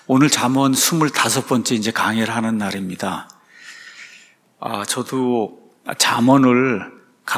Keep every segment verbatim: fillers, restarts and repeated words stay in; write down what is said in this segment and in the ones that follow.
오늘 잠언 스물다섯 번째 이제 강의를 하는 날입니다. 아, 저도 잠언을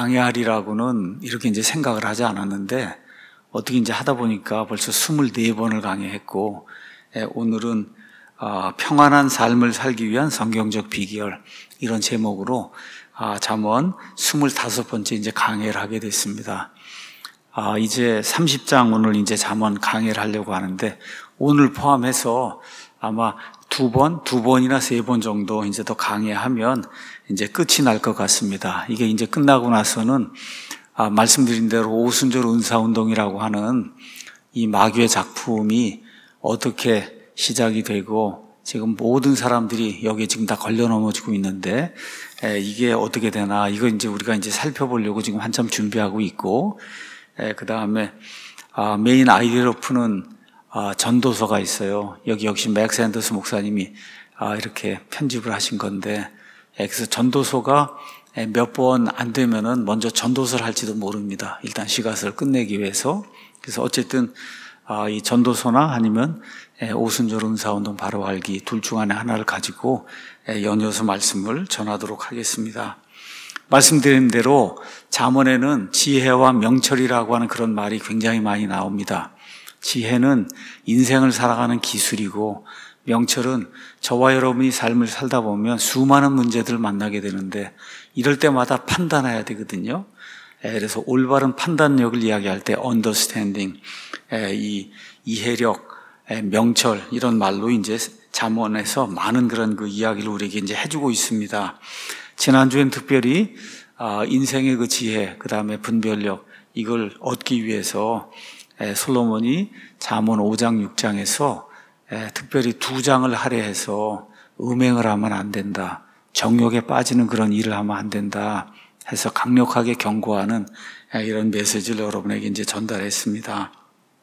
강의하리라고는 이렇게 이제 생각을 하지 않았는데 어떻게 이제 하다 보니까 벌써 스물네 번을 강의했고, 예, 오늘은 아, 평안한 삶을 살기 위한 성경적 비결, 이런 제목으로 아, 잠언 스물다섯 번째 이제 강의를 하게 됐습니다. 아, 이제 삼십 장 오늘 이제 잠언 강의를 하려고 하는데, 오늘 포함해서 아마 두 번, 두 번이나 세 번 정도 이제 더 강의하면 이제 끝이 날 것 같습니다. 이게 이제 끝나고 나서는 아, 말씀드린 대로 오순절 은사운동이라고 하는 이 마귀의 작품이 어떻게 시작이 되고 지금 모든 사람들이 여기에 지금 다 걸려 넘어지고 있는데, 에, 이게 어떻게 되나, 이거 이제 우리가 이제 살펴보려고 지금 한참 준비하고 있고, 그 다음에 아, 메인 아이디어로프는 아, 전도서가 있어요. 여기 역시 맥 샌더스 목사님이 아, 이렇게 편집을 하신 건데, 예, 그래서 전도서가 몇 번 안 되면은 먼저 전도서를 할지도 모릅니다. 일단 시가서를 끝내기 위해서. 그래서 어쨌든 아, 이 전도서나 아니면 예, 오순절 은사운동 바로 알기 둘 중 안에 하나를 가지고 예, 연이어서 말씀을 전하도록 하겠습니다. 말씀드린 대로 잠언에는 지혜와 명철이라고 하는 그런 말이 굉장히 많이 나옵니다. 지혜는 인생을 살아가는 기술이고, 명철은 저와 여러분이 삶을 살다 보면 수많은 문제들을 만나게 되는데 이럴 때마다 판단해야 되거든요. 그래서 올바른 판단력을 이야기할 때 understanding, 이 이해력, 명철, 이런 말로 이제 잠언에서 많은 그런 그 이야기를 우리에게 이제 해주고 있습니다. 지난주엔 특별히 인생의 그 지혜, 그 다음에 분별력, 이걸 얻기 위해서 솔로몬이 잠언 오 장 육 장에서 특별히 두 장을 할애해서 음행을 하면 안 된다, 정욕에 빠지는 그런 일을 하면 안 된다 해서 강력하게 경고하는 이런 메시지를 여러분에게 이제 전달했습니다.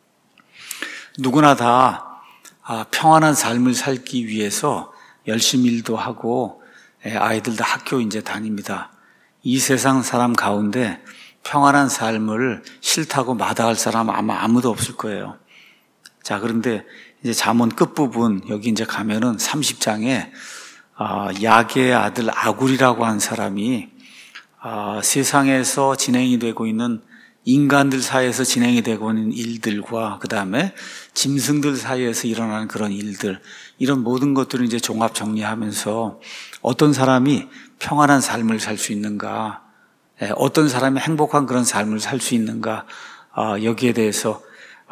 누구나 다 평안한 삶을 살기 위해서 열심히 일도 하고 아이들도 학교 이제 다닙니다. 이 세상 사람 가운데 평안한 삶을 싫다고 마다할 사람 아마 아무도 없을 거예요. 자, 그런데 이제 잠언 끝부분 여기 이제 가면은 삼십 장에 아, 야게의 아들 아굴이라고 하는 사람이 아, 세상에서 진행이 되고 있는 인간들 사이에서 진행이 되고 있는 일들과 그 다음에 짐승들 사이에서 일어나는 그런 일들, 이런 모든 것들을 이제 종합 정리하면서 어떤 사람이 평안한 삶을 살 수 있는가, 어떤 사람이 행복한 그런 삶을 살 수 있는가, 여기에 대해서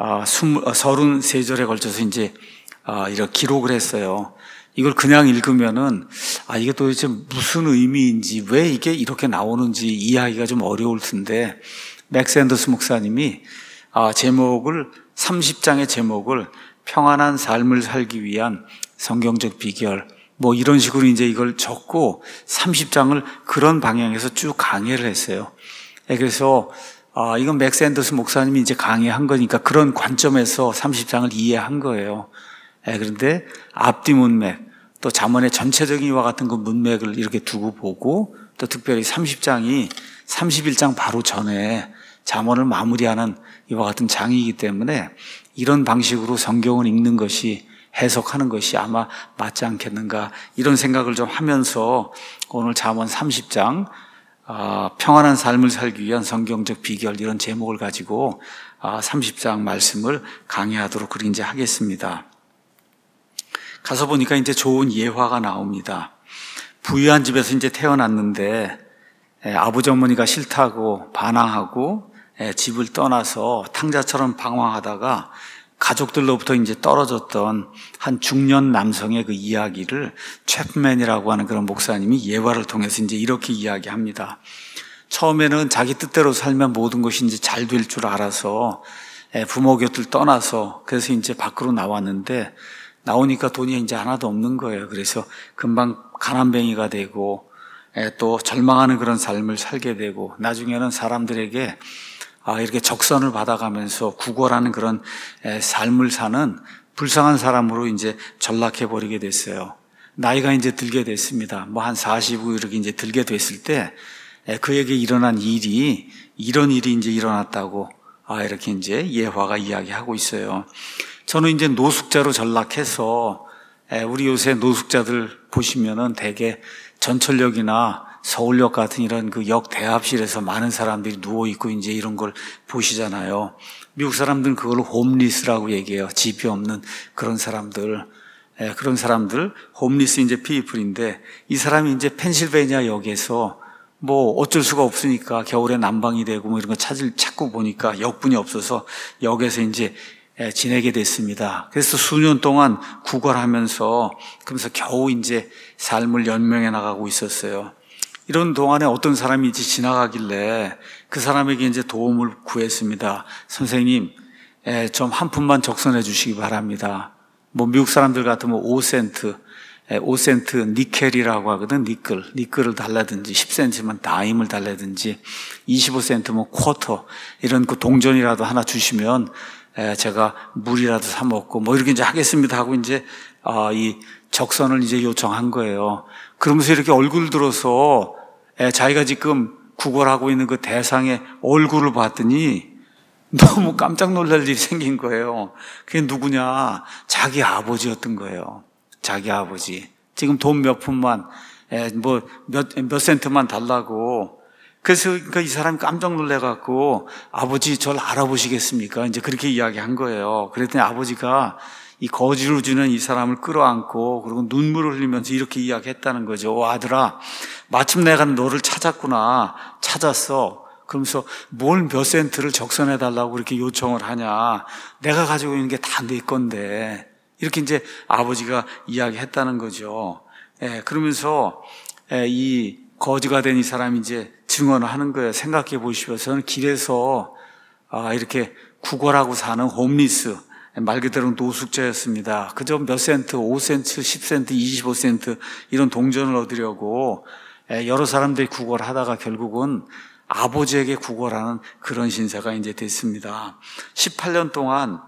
서른세 절에 걸쳐서 이제 이렇게 기록을 했어요. 이걸 그냥 읽으면은 아, 이게 도대체 무슨 의미인지, 왜 이게 이렇게 나오는지 이해하기가 좀 어려울 텐데, 맥 샌더스 목사님이 아, 제목을 삼십 장의 제목을 평안한 삶을 살기 위한 성경적 비결, 뭐 이런 식으로 이제 이걸 적고 삼십 장을 그런 방향에서 쭉 강의를 했어요. 그래서 아, 이건 맥 샌더스 목사님이 이제 강의한 거니까 그런 관점에서 삼십 장을 이해한 거예요. 그런데 앞뒤 문맥, 또 잠언의 전체적인 이와 같은 그 문맥을 이렇게 두고 보고, 또 특별히 삼십 장이 삼십일 장 바로 전에 잠언을 마무리하는 이와 같은 장이기 때문에 이런 방식으로 성경을 읽는 것이, 해석하는 것이 아마 맞지 않겠는가, 이런 생각을 좀 하면서 오늘 잠언 삼십 장 아, 평안한 삶을 살기 위한 성경적 비결, 이런 제목을 가지고 아, 삼십 장 말씀을 강의하도록 그렇게 이제 하겠습니다. 가서 보니까 이제 좋은 예화가 나옵니다. 부유한 집에서 이제 태어났는데 에, 아버지 어머니가 싫다고 반항하고 에, 집을 떠나서 탕자처럼 방황하다가 가족들로부터 이제 떨어졌던 한 중년 남성의 그 이야기를 챕맨이라고 하는 그런 목사님이 예화를 통해서 이제 이렇게 이야기합니다. 처음에는 자기 뜻대로 살면 모든 것이 이제 잘 될 줄 알아서 부모 곁을 떠나서 그래서 이제 밖으로 나왔는데, 나오니까 돈이 이제 하나도 없는 거예요. 그래서 금방 가난뱅이가 되고 또 절망하는 그런 삶을 살게 되고, 나중에는 사람들에게 아, 이렇게 적선을 받아가면서 구걸하는 그런 삶을 사는 불쌍한 사람으로 이제 전락해버리게 됐어요. 나이가 이제 들게 됐습니다. 뭐 한 사십 이렇게 이제 들게 됐을 때 그에게 일어난 일이 이런 일이 이제 일어났다고 아, 이렇게 이제 예화가 이야기하고 있어요. 저는 이제 노숙자로 전락해서 우리 요새 노숙자들 보시면은 대개 전철역이나 서울역 같은 이런 그 역 대합실에서 많은 사람들이 누워있고 이제 이런 걸 보시잖아요. 미국 사람들은 그걸 홈리스라고 얘기해요. 집이 없는 그런 사람들. 예, 그런 사람들, 홈리스 이제 피플인데, 이 사람이 이제 펜실베니아 역에서 뭐 어쩔 수가 없으니까 겨울에 난방이 되고 뭐 이런 거 찾을, 찾고 보니까 역분이 없어서 역에서 이제 예, 지내게 됐습니다. 그래서 수년 동안 구걸하면서 그러면서 겨우 이제 삶을 연명해 나가고 있었어요. 이런 동안에 어떤 사람이 이제 지나가길래 그 사람에게 이제 도움을 구했습니다. 선생님, 예, 좀 한 푼만 적선해 주시기 바랍니다. 뭐 미국 사람들 같으면 오 센트, 예, 오 센트 니켈이라고 하거든. 니켈, 니켈을 달라든지 십 센트면 다임을 달라든지 이십오 센트면 쿼터 이런 그 동전이라도 하나 주시면 예, 제가 물이라도 사 먹고 뭐 이렇게 이제 하겠습니다 하고 이제 아, 이 적선을 이제 요청한 거예요. 그러면서 이렇게 얼굴 들어서 예, 자기가 지금 구걸하고 있는 그 대상의 얼굴을 봤더니 너무 깜짝 놀랄 일이 생긴 거예요. 그게 누구냐? 자기 아버지였던 거예요. 자기 아버지. 지금 돈 몇 푼만, 예, 뭐 몇, 몇 센트만 달라고. 그래서 그러니까 이 사람이 깜짝 놀래갖고 아버지 저를 알아보시겠습니까? 이제 그렇게 이야기한 거예요. 그랬더니 아버지가 이 거지로 주는 이 사람을 끌어안고 그리고 눈물을 흘리면서 이렇게 이야기했다는 거죠. 오, 아들아, 마침 내가 너를 찾았구나. 찾았어. 그러면서 뭘 몇 센트를 적선해 달라고 그렇게 요청을 하냐. 내가 가지고 있는 게 다 내 건데. 이렇게 이제 아버지가 이야기했다는 거죠. 예, 그러면서 예, 이 거지가 된 이 사람이 이제 증언을 하는 거예요. 생각해 보시면 저는 길에서 아, 이렇게 구걸하고 사는 홈리스, 말 그대로 노숙자였습니다. 그저 몇 센트, 오 센트, 십 센트, 이십오 센트 이런 동전을 얻으려고 여러 사람들이 구걸하다가 결국은 아버지에게 구걸하는 그런 신세가 이제 됐습니다. 십팔 년 동안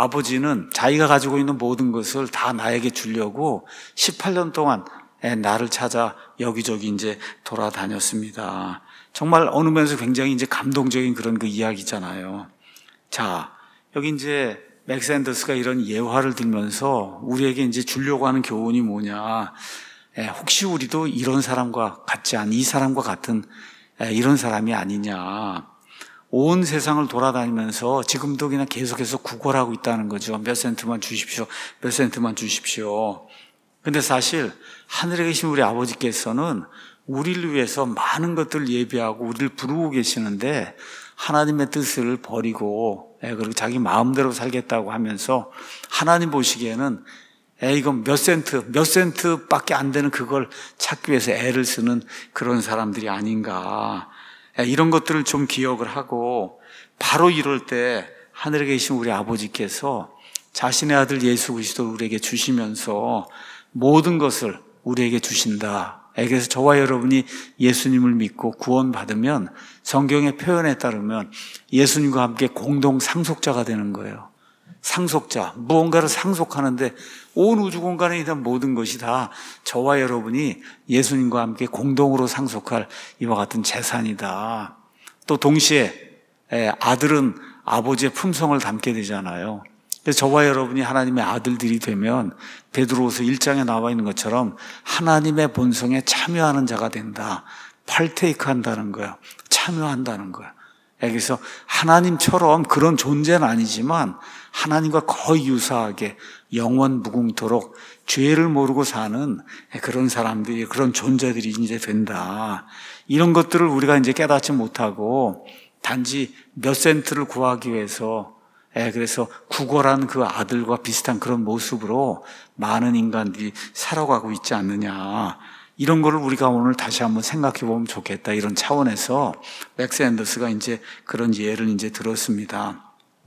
아버지는 자기가 가지고 있는 모든 것을 다 나에게 주려고 십팔 년 동안 나를 찾아 여기저기 이제 돌아다녔습니다. 정말 어느 면에서 굉장히 이제 감동적인 그런 그 이야기잖아요. 자, 여기 이제 맥스 앤더스가 이런 예화를 들면서 우리에게 이제 주려고 하는 교훈이 뭐냐. 혹시 우리도 이런 사람과 같지 않은, 이 사람과 같은 이런 사람이 아니냐. 온 세상을 돌아다니면서 지금도 그냥 계속해서 구걸하고 있다는 거죠. 몇 센트만 주십시오. 몇 센트만 주십시오. 근데 사실 하늘에 계신 우리 아버지께서는 우리를 위해서 많은 것들을 예비하고 우리를 부르고 계시는데 하나님의 뜻을 버리고 그리고 자기 마음대로 살겠다고 하면서 하나님 보시기에는 에 이건 몇 센트, 몇 센트밖에 안 되는 그걸 찾기 위해서 애를 쓰는 그런 사람들이 아닌가. 이런 것들을 좀 기억을 하고 바로 이럴 때 하늘에 계신 우리 아버지께서 자신의 아들 예수 그리스도를 우리에게 주시면서 모든 것을 우리에게 주신다. 그래서 저와 여러분이 예수님을 믿고 구원받으면 성경의 표현에 따르면 예수님과 함께 공동 상속자가 되는 거예요. 상속자, 무언가를 상속하는데 온 우주 공간에 있는 모든 것이 다 저와 여러분이 예수님과 함께 공동으로 상속할 이와 같은 재산이다. 또 동시에 아들은 아버지의 품성을 담게 되잖아요. 그래서 저와 여러분이 하나님의 아들들이 되면 베드로후서 일 장에 나와 있는 것처럼 하나님의 본성에 참여하는 자가 된다. 파르테이크 한다는 거예요. 참여한다는 거예요. 그래서 하나님처럼 그런 존재는 아니지만 하나님과 거의 유사하게 영원 무궁토록 죄를 모르고 사는 그런 사람들이, 그런 존재들이 이제 된다. 이런 것들을 우리가 이제 깨닫지 못하고 단지 몇 센트를 구하기 위해서 그래서 구걸한 그 아들과 비슷한 그런 모습으로 많은 인간들이 살아가고 있지 않느냐. 이런 거를 우리가 오늘 다시 한번 생각해 보면 좋겠다. 이런 차원에서 맥스 앤더스가 이제 그런 예를 이제 들었습니다.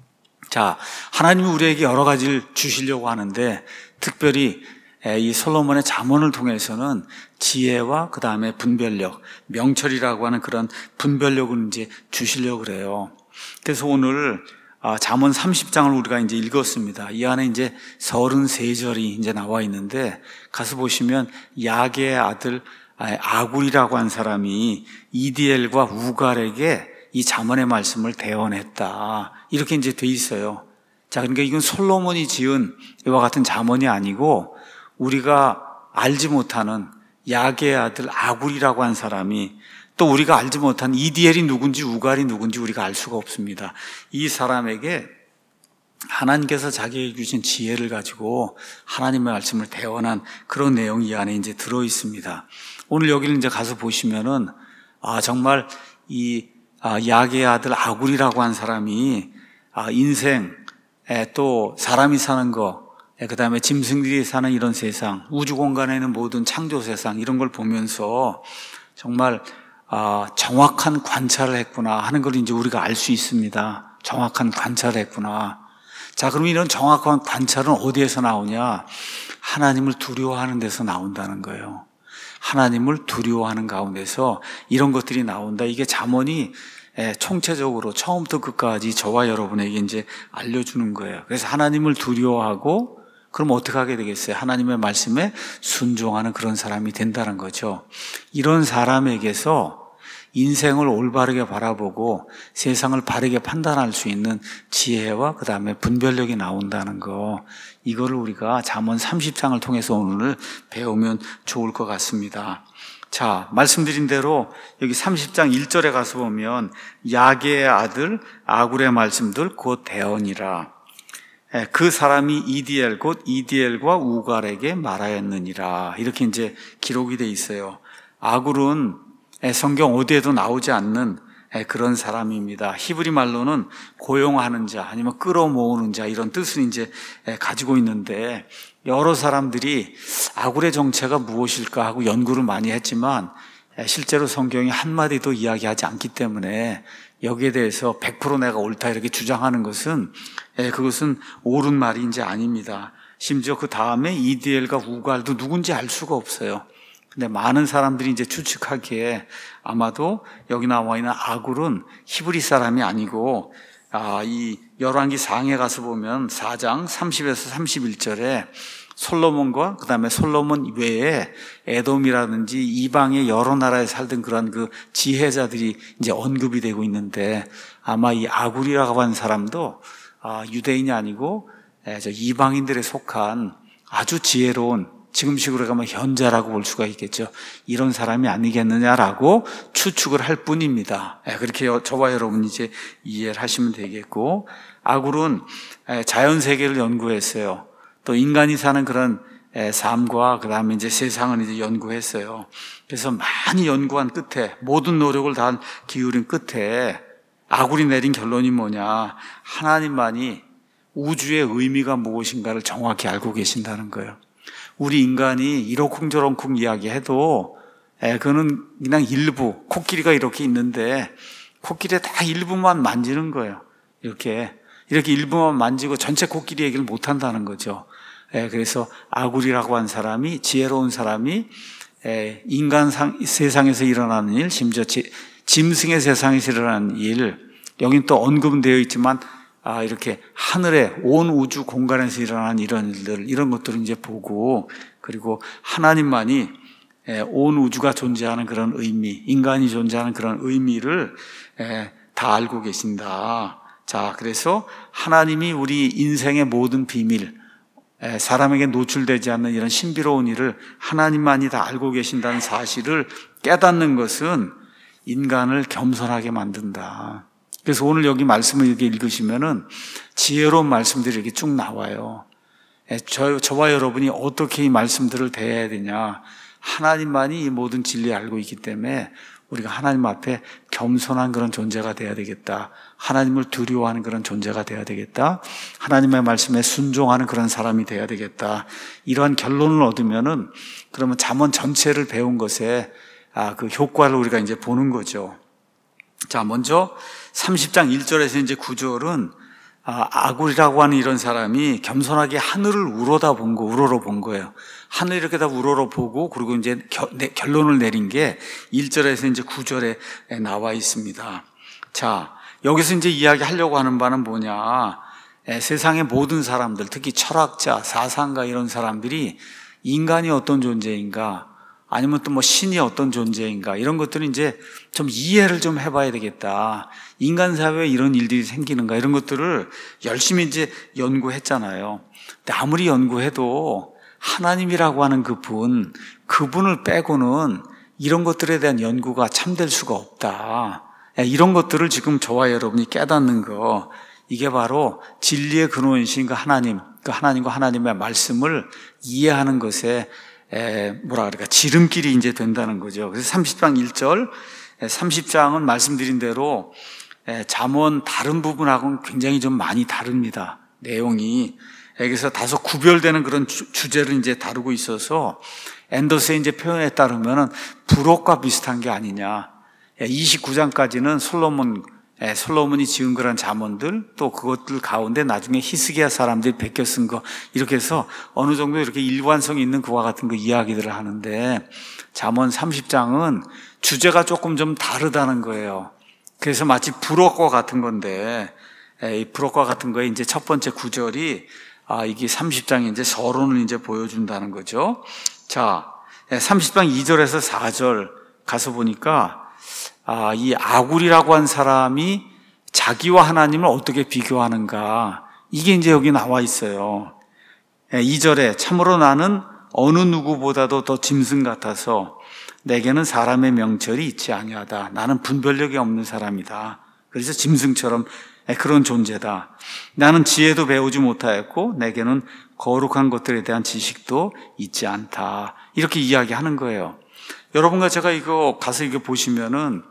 자, 하나님이 우리에게 여러 가지를 주시려고 하는데 특별히 이 솔로몬의 잠언을 통해서는 지혜와 그 다음에 분별력, 명철이라고 하는 그런 분별력을 이제 주시려고 그래요. 그래서 오늘 잠언 삼십 장을 우리가 이제 읽었습니다. 이 안에 이제 서른세 절이 이제 나와 있는데 가서 보시면 야게의 아들 아굴이라고 한 사람이 이디엘과 우갈에게 이 잠언의 말씀을 대언했다. 이렇게 이제 돼 있어요. 자, 그러니까 이건 솔로몬이 지은 이와 같은 잠언이 아니고 우리가 알지 못하는 야게의 아들 아굴이라고 한 사람이, 또 우리가 알지 못한 이디엘이 누군지 우갈이 누군지 우리가 알 수가 없습니다. 이 사람에게 하나님께서 자기에게 주신 지혜를 가지고 하나님의 말씀을 대언한 그런 내용이 이 안에 이제 들어 있습니다. 오늘 여기를 이제 가서 보시면은 아 정말 이 아, 야게의 아들 아굴이라고 한 사람이 아, 인생 또 사람이 사는 거, 그 다음에 짐승들이 사는 이런 세상, 우주 공간에 있는 모든 창조 세상 이런 걸 보면서 정말 아, 정확한 관찰을 했구나 하는 걸 이제 우리가 알 수 있습니다. 정확한 관찰을 했구나. 자, 그럼 이런 정확한 관찰은 어디에서 나오냐? 하나님을 두려워하는 데서 나온다는 거예요. 하나님을 두려워하는 가운데서 이런 것들이 나온다. 이게 잠언이 총체적으로 처음부터 끝까지 저와 여러분에게 이제 알려주는 거예요. 그래서 하나님을 두려워하고 그럼 어떻게 하게 되겠어요? 하나님의 말씀에 순종하는 그런 사람이 된다는 거죠. 이런 사람에게서 인생을 올바르게 바라보고 세상을 바르게 판단할 수 있는 지혜와 그 다음에 분별력이 나온다는 거, 이거를 우리가 잠언 삼십 장을 통해서 오늘 배우면 좋을 것 같습니다. 자, 말씀드린 대로 여기 삼십 장 일 절에 가서 보면 야게의 아들 아굴의 말씀들 곧 대언이라. 그 사람이 이디엘 곧 이디엘과 우갈에게 말하였느니라. 이렇게 이제 기록이 돼 있어요. 아굴은 성경 어디에도 나오지 않는 그런 사람입니다. 히브리 말로는 고용하는 자 아니면 끌어모으는 자 이런 뜻을 이제 가지고 있는데, 여러 사람들이 아굴의 정체가 무엇일까 하고 연구를 많이 했지만 실제로 성경이 한마디도 이야기하지 않기 때문에 여기에 대해서 백 퍼센트 내가 옳다 이렇게 주장하는 것은 그것은 옳은 말이 이제 아닙니다. 심지어 그 다음에 이디엘과 우갈도 누군지 알 수가 없어요. 근데 많은 사람들이 이제 추측하기에 아마도 여기 나와 있는 아굴은 히브리 사람이 아니고, 아, 이 열왕기 상에 가서 보면 사 장 삼십에서 삼십일 절에 솔로몬과 그 다음에 솔로몬 외에 에돔이라든지 이방의 여러 나라에 살던 그런 그 지혜자들이 이제 언급이 되고 있는데, 아마 이 아굴이라고 하는 사람도 아, 유대인이 아니고 저 이방인들에 속한 아주 지혜로운, 지금식으로 가면 현자라고 볼 수가 있겠죠. 이런 사람이 아니겠느냐라고 추측을 할 뿐입니다. 그렇게 저와 여러분이 이제 이해를 하시면 되겠고, 아굴은 자연 세계를 연구했어요. 또 인간이 사는 그런 삶과 그 다음에 이제 세상을 이제 연구했어요. 그래서 많이 연구한 끝에, 모든 노력을 다 기울인 끝에 아굴이 내린 결론이 뭐냐? 하나님만이 우주의 의미가 무엇인가를 정확히 알고 계신다는 거예요. 우리 인간이 이러쿵저러쿵 이야기해도 에, 그거는 그냥 일부, 코끼리가 이렇게 있는데 코끼리의 다 일부만 만지는 거예요. 이렇게 이렇게 일부만 만지고 전체 코끼리 얘기를 못한다는 거죠. 에, 그래서 아굴이라고 한 사람이, 지혜로운 사람이 에, 인간 상, 세상에서 일어나는 일, 심지어 지, 짐승의 세상에서 일어나는 일, 여긴 또 언급은 되어 있지만 아, 이렇게 하늘에 온 우주 공간에서 일어나는 이런 일들, 이런 것들을 이제 보고, 그리고 하나님만이 온 우주가 존재하는 그런 의미, 인간이 존재하는 그런 의미를 다 알고 계신다. 자, 그래서 하나님이 우리 인생의 모든 비밀, 사람에게 노출되지 않는 이런 신비로운 일을 하나님만이 다 알고 계신다는 사실을 깨닫는 것은 인간을 겸손하게 만든다. 그래서 오늘 여기 말씀을 이렇게 읽으시면은 지혜로운 말씀들이 이렇게 쭉 나와요. 저, 저와 여러분이 어떻게 이 말씀들을 대해야 되냐. 하나님만이 이 모든 진리를 알고 있기 때문에 우리가 하나님 앞에 겸손한 그런 존재가 돼야 되겠다. 하나님을 두려워하는 그런 존재가 돼야 되겠다. 하나님의 말씀에 순종하는 그런 사람이 돼야 되겠다. 이러한 결론을 얻으면은 그러면 잠언 전체를 배운 것에 아, 그 효과를 우리가 이제 보는 거죠. 자, 먼저 삼십 장 일 절에서 이제 구 절은 아, 아굴이라고 하는 이런 사람이 겸손하게 하늘을 우러다 본 거, 우러러 본 거예요. 하늘 이렇게 다 우러러 보고, 그리고 이제 겨, 내, 결론을 내린 게 일 절에서 이제 구 절에 나와 있습니다. 자, 여기서 이제 이야기하려고 하는 바는 뭐냐. 에, 세상의 모든 사람들, 특히 철학자, 사상가 이런 사람들이 인간이 어떤 존재인가, 아니면 또 뭐 신이 어떤 존재인가, 이런 것들은 이제 좀 이해를 좀 해봐야 되겠다. 인간 사회에 이런 일들이 생기는가, 이런 것들을 열심히 이제 연구했잖아요. 근데 아무리 연구해도 하나님이라고 하는 그분, 그분을 빼고는 이런 것들에 대한 연구가 참될 수가 없다. 이런 것들을 지금 저와 여러분이 깨닫는 거, 이게 바로 진리의 근원이신 그 하나님, 그 하나님과 하나님의 말씀을 이해하는 것에 에, 뭐라 그럴까, 지름길이 이제 된다는 거죠. 그래서 삼십 장 일 절, 삼십 장은 말씀드린 대로 에, 잠언 다른 부분하고는 굉장히 좀 많이 다릅니다. 내용이. 그래서 다소 구별되는 그런 주, 주제를 이제 다루고 있어서 앤더스의 이제 표현에 따르면은 불옥과 비슷한 게 아니냐. 이십구 장까지는 솔로몬, 솔로몬이 지은 그런 잠언들, 또 그것들 가운데 나중에 히스기야 사람들이 베껴 쓴 거, 이렇게 해서 어느 정도 이렇게 일관성이 있는 그와 같은 그 이야기들을 하는데, 잠언 삼십 장은 주제가 조금 좀 다르다는 거예요. 그래서 마치 불옥과 같은 건데, 이 불옥과 같은 거에 이제 첫 번째 구절이, 아, 이게 삼십 장에 이제 서론을 이제 보여준다는 거죠. 자, 삼십 장 이 절에서 사 절 가서 보니까, 아, 이 아굴이라고 한 사람이 자기와 하나님을 어떻게 비교하는가, 이게 이제 여기 나와 있어요. 이 절에 참으로 나는 어느 누구보다도 더 짐승 같아서 내게는 사람의 명철이 있지 아니하다. 나는 분별력이 없는 사람이다. 그래서 짐승처럼 그런 존재다. 나는 지혜도 배우지 못하였고 내게는 거룩한 것들에 대한 지식도 있지 않다. 이렇게 이야기하는 거예요. 여러분과 제가 이거 가서 이거 보시면은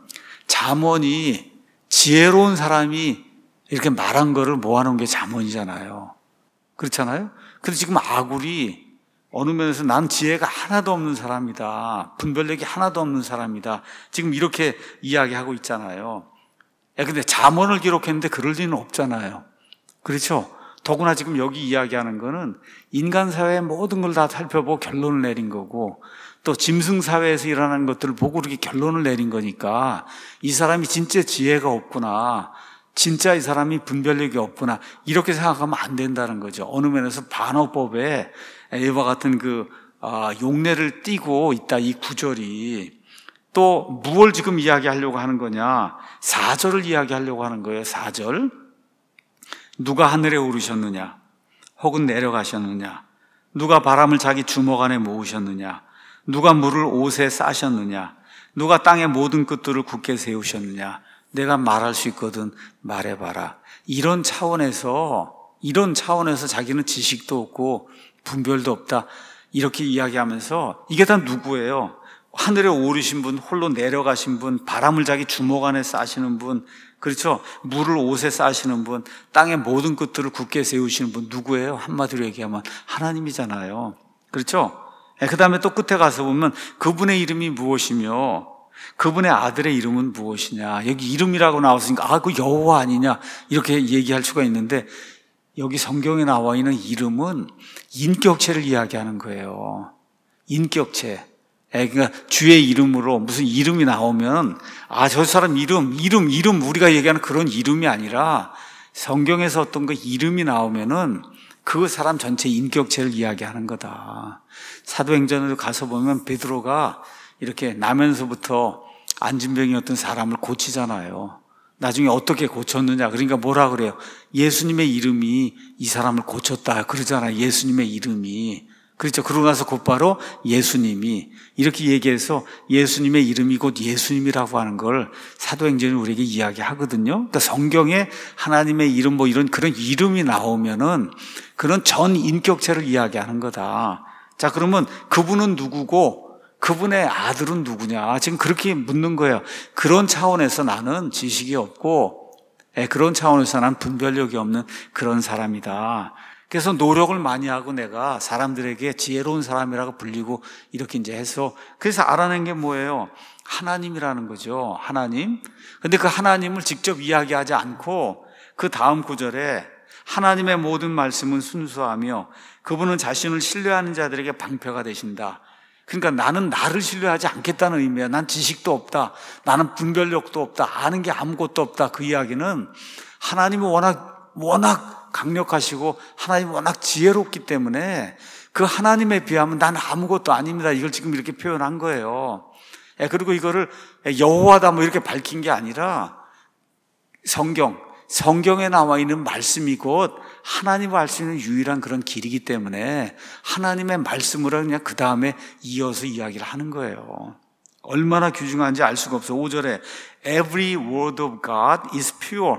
잠언이 지혜로운 사람이 이렇게 말한 거를 모아놓은 게 잠언이잖아요. 그렇잖아요? 근데 지금 아굴이 어느 면에서 난 지혜가 하나도 없는 사람이다. 분별력이 하나도 없는 사람이다. 지금 이렇게 이야기하고 있잖아요. 야, 근데 잠언을 기록했는데 그럴 리는 없잖아요. 그렇죠? 더구나 지금 여기 이야기하는 거는 인간 사회의 모든 걸 다 살펴보고 결론을 내린 거고, 또 짐승 사회에서 일어나는 것들을 보고 그렇게 결론을 내린 거니까 이 사람이 진짜 지혜가 없구나, 진짜 이 사람이 분별력이 없구나, 이렇게 생각하면 안 된다는 거죠. 어느 면에서 반어법에 이와 같은 그 용례를 띠고 있다, 이 구절이. 또 무엇을 지금 이야기하려고 하는 거냐, 사 절을 이야기하려고 하는 거예요. 사 절. 누가 하늘에 오르셨느냐, 혹은 내려가셨느냐, 누가 바람을 자기 주먹 안에 모으셨느냐, 누가 물을 옷에 싸셨느냐, 누가 땅의 모든 끝들을 굳게 세우셨느냐, 내가 말할 수 있거든 말해봐라. 이런 차원에서 이런 차원에서 자기는 지식도 없고 분별도 없다, 이렇게 이야기하면서, 이게 다 누구예요? 하늘에 오르신 분, 홀로 내려가신 분, 바람을 자기 주먹 안에 싸시는 분, 그렇죠? 물을 옷에 싸시는 분, 땅의 모든 끝들을 굳게 세우시는 분, 누구예요? 한마디로 얘기하면 하나님이잖아요. 그렇죠? 그 다음에 또 끝에 가서 보면 그분의 이름이 무엇이며 그분의 아들의 이름은 무엇이냐. 여기 이름이라고 나왔으니까 아, 그 여호와 아니냐, 이렇게 얘기할 수가 있는데, 여기 성경에 나와 있는 이름은 인격체를 이야기하는 거예요. 인격체. 그러니까 주의 이름으로 무슨 이름이 나오면 아, 저 사람 이름, 이름, 이름, 우리가 얘기하는 그런 이름이 아니라 성경에서 어떤 그 이름이 나오면은 그 사람 전체 인격체를 이야기하는 거다. 사도행전으로 가서 보면 베드로가 이렇게 나면서부터 안진병이었던 사람을 고치잖아요. 나중에 어떻게 고쳤느냐, 그러니까 뭐라 그래요? 예수님의 이름이 이 사람을 고쳤다 그러잖아요. 예수님의 이름이. 그렇죠. 그러고 나서 곧바로 예수님이, 이렇게 얘기해서 예수님의 이름이 곧 예수님이라고 하는 걸 사도행전이 우리에게 이야기하거든요. 그러니까 성경에 하나님의 이름, 뭐 이런 그런 이름이 나오면은 그런 전 인격체를 이야기하는 거다. 자, 그러면 그분은 누구고 그분의 아들은 누구냐? 지금 그렇게 묻는 거예요. 그런 차원에서 나는 지식이 없고, 그런 차원에서 나는 분별력이 없는 그런 사람이다. 그래서 노력을 많이 하고 내가 사람들에게 지혜로운 사람이라고 불리고 이렇게 이제 해서, 그래서 알아낸 게 뭐예요? 하나님이라는 거죠. 하나님. 근데 그 하나님을 직접 이야기하지 않고 그 다음 구절에 하나님의 모든 말씀은 순수하며 그분은 자신을 신뢰하는 자들에게 방패가 되신다. 그러니까 나는 나를 신뢰하지 않겠다는 의미야. 난 지식도 없다, 나는 분별력도 없다, 아는 게 아무것도 없다. 그 이야기는 하나님이 워낙 워낙 강력하시고 하나님이 워낙 지혜롭기 때문에 그 하나님에 비하면 난 아무것도 아닙니다, 이걸 지금 이렇게 표현한 거예요. 그리고 이거를 여호와다 뭐 이렇게 밝힌 게 아니라 성경 성경에 나와 있는 말씀이 곧 하나님을 알 수 있는 유일한 그런 길이기 때문에 하나님의 말씀으로 그냥 그 다음에 이어서 이야기를 하는 거예요. 얼마나 귀중한지 알 수가 없어요. 오 절에 Every word of God is pure.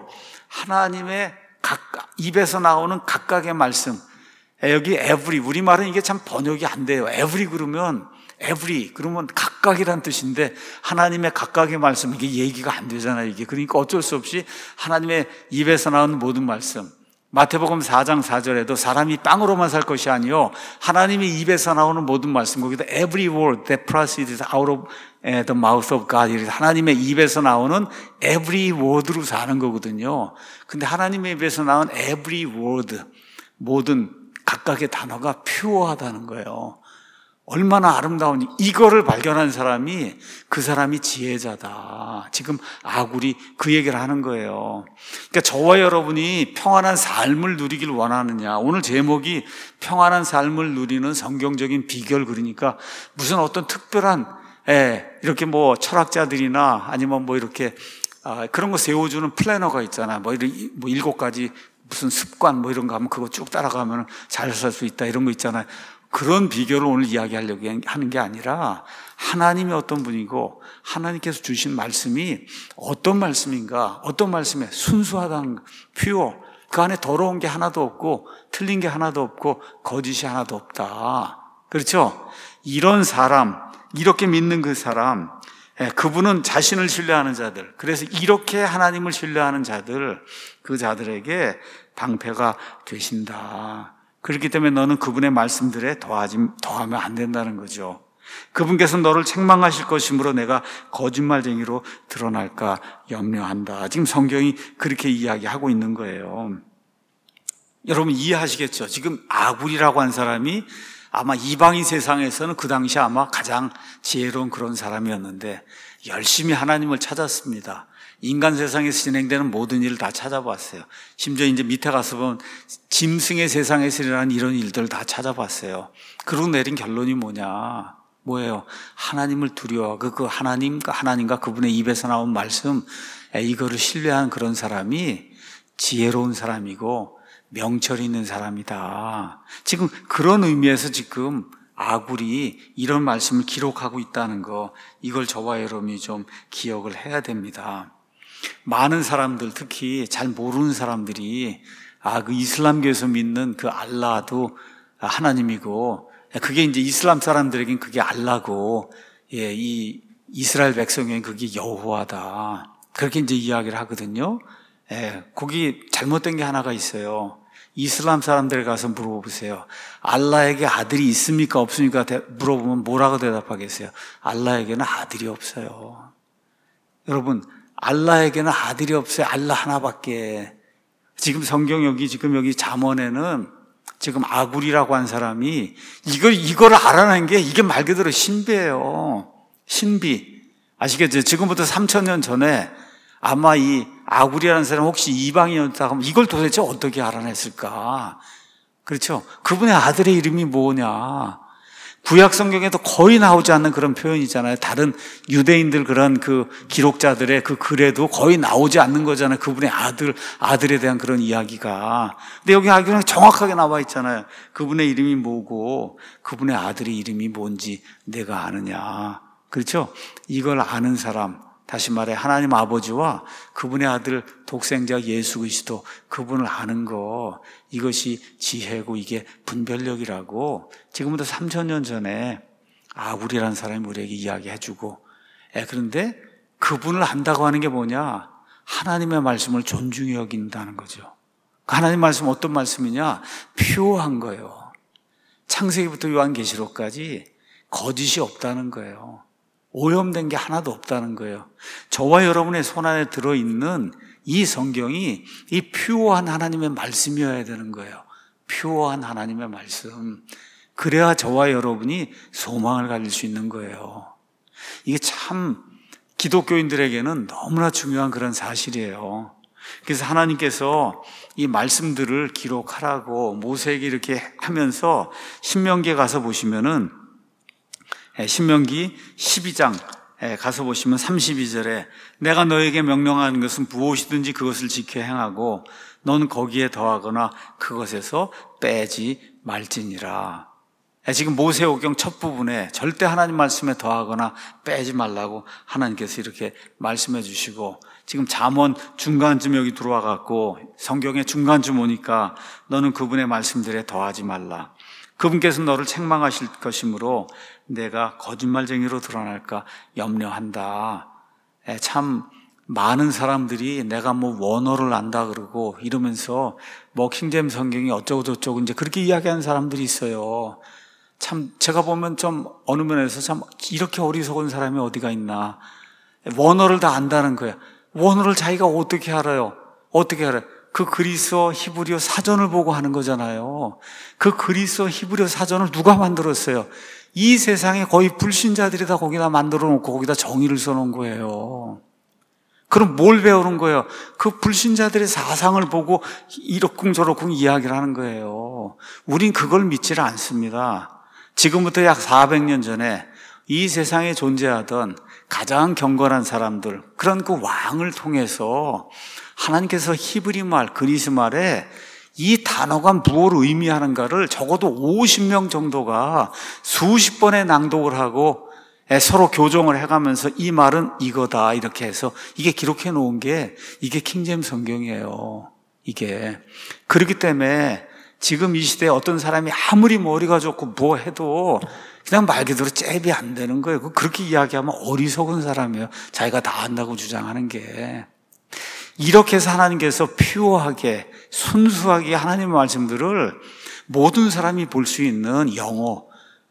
하나님의 각각, 입에서 나오는 각각의 말씀. 여기 every, 우리말은 이게 참 번역이 안 돼요. every 그러면 every 그러면 각각이란 뜻인데 하나님의 각각의 말씀, 이게 얘기가 안 되잖아요. 이게 그러니까 어쩔 수 없이 하나님의 입에서 나오는 모든 말씀. 마태복음 사 장 사 절에도 사람이 빵으로만 살 것이 아니요 하나님의 입에서 나오는 모든 말씀, 거기다 every word that proceeds out of the mouth of God, 하나님의 입에서 나오는 every word로 사는 거거든요. 근데 하나님의 입에서 나온 every word, 모든 각각의 단어가 퓨어하다는 거예요. 얼마나 아름다우니, 이거를 발견한 사람이 그 사람이 지혜자다. 지금 아굴이 그 얘기를 하는 거예요. 그러니까 저와 여러분이 평안한 삶을 누리길 원하느냐. 오늘 제목이 평안한 삶을 누리는 성경적인 비결, 그러니까 무슨 어떤 특별한, 예, 이렇게 뭐 철학자들이나 아니면 뭐 이렇게 아, 그런 거 세워주는 플래너가 있잖아. 뭐 이런 뭐 일곱 가지 무슨 습관 뭐 이런 거 하면 그거 쭉 따라가면 잘 살 수 있다, 이런 거 있잖아요. 그런 비결을 오늘 이야기하려고 하는 게 아니라 하나님이 어떤 분이고 하나님께서 주신 말씀이 어떤 말씀인가, 어떤 말씀에 순수하다는, 퓨어, 그 안에 더러운 게 하나도 없고 틀린 게 하나도 없고 거짓이 하나도 없다. 그렇죠? 이런 사람, 이렇게 믿는 그 사람, 그분은 자신을 신뢰하는 자들, 그래서 이렇게 하나님을 신뢰하는 자들, 그 자들에게 방패가 되신다. 그렇기 때문에 너는 그분의 말씀들에 더하지, 더하면 안 된다는 거죠. 그분께서 너를 책망하실 것이므로 내가 거짓말쟁이로 드러날까 염려한다. 지금 성경이 그렇게 이야기하고 있는 거예요. 여러분 이해하시겠죠? 지금 아굴이라고 한 사람이 아마 이방인 세상에서는 그 당시 아마 가장 지혜로운 그런 사람이었는데 열심히 하나님을 찾았습니다. 인간 세상에서 진행되는 모든 일을 다 찾아봤어요. 심지어 이제 밑에 가서 보면 짐승의 세상에서 일어나는 이런 일들을 다 찾아봤어요. 그러고 내린 결론이 뭐냐? 뭐예요? 하나님을 두려워하고 그 하나님과 하나님과 그분의 입에서 나온 말씀, 이거를 신뢰한 그런 사람이 지혜로운 사람이고 명철이 있는 사람이다. 지금 그런 의미에서 지금 아굴이 이런 말씀을 기록하고 있다는 거, 이걸 저와 여러분이 좀 기억을 해야 됩니다. 많은 사람들, 특히 잘 모르는 사람들이 아, 그 이슬람교에서 믿는 그 알라도 하나님이고, 그게 이제 이슬람 사람들에겐 그게 알라고, 예, 이 이스라엘 백성에겐 그게 여호와다. 그렇게 이제 이야기를 하거든요. 예, 거기 잘못된 게 하나가 있어요. 이슬람 사람들에 가서 물어보세요. 알라에게 아들이 있습니까? 없습니까? 물어보면 뭐라고 대답하겠어요? 알라에게는 아들이 없어요. 여러분, 알라에게는 아들이 없어요. 알라 하나밖에. 지금 성경 여기, 지금 여기 잠언에는 지금 아굴이라고 한 사람이 이걸, 이걸 알아낸 게 이게 말 그대로 신비예요. 신비. 아시겠죠? 지금부터 삼천 년 전에 아마 이 아굴이라는 사람 혹시 이방인이었다 하면 이걸 도대체 어떻게 알아냈을까? 그렇죠? 그분의 아들의 이름이 뭐냐? 구약 성경에도 거의 나오지 않는 그런 표현이잖아요. 다른 유대인들 그런 그 기록자들의 그 글에도 거의 나오지 않는 거잖아요. 그분의 아들, 아들에 대한 그런 이야기가. 근데 여기 아기는 정확하게 나와 있잖아요. 그분의 이름이 뭐고 그분의 아들의 이름이 뭔지 내가 아느냐. 그렇죠? 이걸 아는 사람, 다시 말해 하나님 아버지와 그분의 아들 독생자 예수 그리스도, 그분을 아는 거, 이것이 지혜고 이게 분별력이라고 지금부터 삼천 년 전에 아굴이라는 사람이 우리에게 이야기해주고, 에, 그런데 그분을 안다고 하는 게 뭐냐? 하나님의 말씀을 존중히 여긴다는 거죠. 하나님 말씀 어떤 말씀이냐? 퓨어한 거예요. 창세기부터 요한계시록까지 거짓이 없다는 거예요. 오염된 게 하나도 없다는 거예요. 저와 여러분의 손안에 들어있는 이 성경이 이 퓨어한 하나님의 말씀이어야 되는 거예요. 퓨어한 하나님의 말씀. 그래야 저와 여러분이 소망을 가질 수 있는 거예요. 이게 참 기독교인들에게는 너무나 중요한 그런 사실이에요. 그래서 하나님께서 이 말씀들을 기록하라고 모세에게 이렇게 하면서 신명기에 가서 보시면은 신명기 십이 장 가서 보시면 삼십이 절에 내가 너에게 명령하는 것은 무엇이든지 그것을 지켜 행하고 넌 거기에 더하거나 그것에서 빼지 말지니라. 지금 모세오경 첫 부분에 절대 하나님 말씀에 더하거나 빼지 말라고 하나님께서 이렇게 말씀해 주시고, 지금 잠언 중간쯤 여기 들어와 갖고 성경의 중간쯤 오니까 너는 그분의 말씀들에 더하지 말라. 그분께서 너를 책망하실 것이므로 내가 거짓말쟁이로 드러날까 염려한다. 참 많은 사람들이 내가 뭐 원어를 안다 그러고 이러면서 뭐 킹제임스 성경이 어쩌고 저쩌고 이제 그렇게 이야기하는 사람들이 있어요. 참 제가 보면 좀 어느 면에서 참 이렇게 어리석은 사람이 어디가 있나. 원어를 다 안다는 거야. 원어를 자기가 어떻게 알아요? 어떻게 알아요? 그 그리스어 히브리어 사전을 보고 하는 거잖아요. 그 그리스어 히브리어 사전을 누가 만들었어요? 이 세상에 거의 불신자들이 다 거기다 만들어 놓고 거기다 정의를 써놓은 거예요. 그럼 뭘 배우는 거예요? 그 불신자들의 사상을 보고 이러쿵저러쿵 이야기를 하는 거예요. 우린 그걸 믿지를 않습니다. 지금부터 약 사백 년 전에 이 세상에 존재하던 가장 경건한 사람들, 그런 그 왕을 통해서 하나님께서 히브리 말, 그리스 말에 이 단어가 무엇을 의미하는가를 적어도 오십 명 정도가 수십 번의 낭독을 하고 서로 교정을 해가면서 이 말은 이거다 이렇게 해서 이게 기록해 놓은 게 이게 킹제임스 성경이에요. 이게 그렇기 때문에 지금 이 시대에 어떤 사람이 아무리 머리가 좋고 뭐 해도 그냥 말 그대로 잽이 안 되는 거예요. 그렇게 이야기하면 어리석은 사람이에요. 자기가 다 안다고 주장하는 게. 이렇게 해서 하나님께서 퓨어하게 순수하게 하나님의 말씀들을 모든 사람이 볼 수 있는 영어,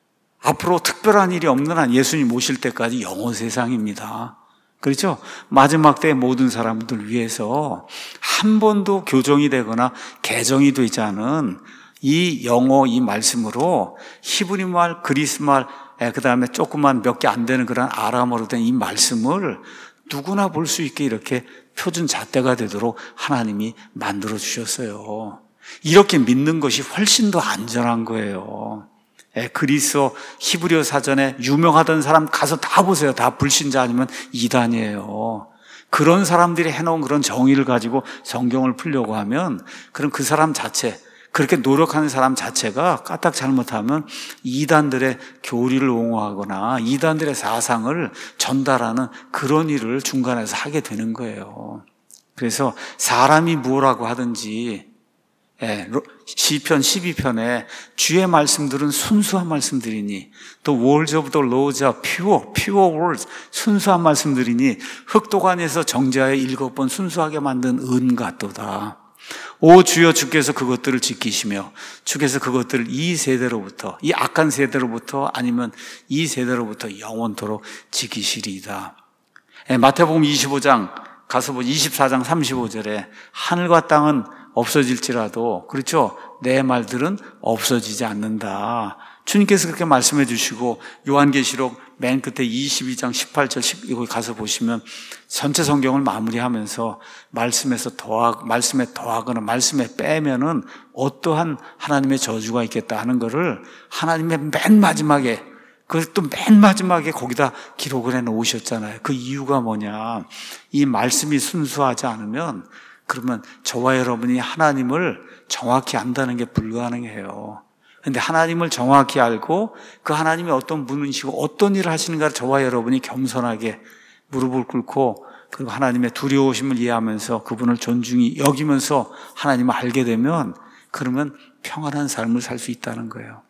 앞으로 특별한 일이 없는 한 예수님 오실 때까지 영어 세상입니다. 그렇죠? 마지막 때 모든 사람들 위해서 한 번도 교정이 되거나 개정이 되지 않은 이 영어 이 말씀으로 히브리 말, 그리스 말, 그 다음에 조그만 몇 개 안 되는 그런 아람어로 된 이 말씀을 누구나 볼 수 있게 이렇게 표준 잣대가 되도록 하나님이 만들어 주셨어요. 이렇게 믿는 것이 훨씬 더 안전한 거예요. 그리스어 히브리어 사전에 유명하던 사람 가서 다 보세요. 다 불신자 아니면 이단이에요. 그런 사람들이 해놓은 그런 정의를 가지고 성경을 풀려고 하면 그럼 그 사람 자체, 그렇게 노력하는 사람 자체가 까딱 잘못하면 이단들의 교리를 옹호하거나 이단들의 사상을 전달하는 그런 일을 중간에서 하게 되는 거예요. 그래서 사람이 뭐라고 하든지, 예, 시편 십이 편에 주의 말씀들은 순수한 말씀들이니 The words of the Lord are pure, pure words, 순수한 말씀들이니 흑도관에서 정죄하여 일곱 번 순수하게 만든 은 같도다. 오 주여 주께서 그것들을 지키시며 주께서 그것들을 이 세대로부터, 이 악한 세대로부터 아니면 이 세대로부터 영원토록 지키시리이다. 예, 마태복음 이십오 장 가서 보면 이십사 장 삼십오 절에 하늘과 땅은 없어질지라도, 그렇죠? 내 말들은 없어지지 않는다. 주님께서 그렇게 말씀해 주시고, 요한계시록 맨 끝에 이십이 장 십팔 절 여기 가서 보시면 전체 성경을 마무리하면서 말씀에서 더하, 말씀에 더하거나 말씀에 빼면은 어떠한 하나님의 저주가 있겠다 하는 거를 하나님의 맨 마지막에, 그것도 맨 마지막에 거기다 기록을 해 놓으셨잖아요. 그 이유가 뭐냐? 이 말씀이 순수하지 않으면 그러면 저와 여러분이 하나님을 정확히 안다는 게 불가능해요. 그런데 하나님을 정확히 알고 그 하나님이 어떤 분이시고 어떤 일을 하시는가를 저와 여러분이 겸손하게 무릎을 꿇고 그리고 하나님의 두려우심을 이해하면서 그분을 존중히 여기면서 하나님을 알게 되면 그러면 평안한 삶을 살 수 있다는 거예요.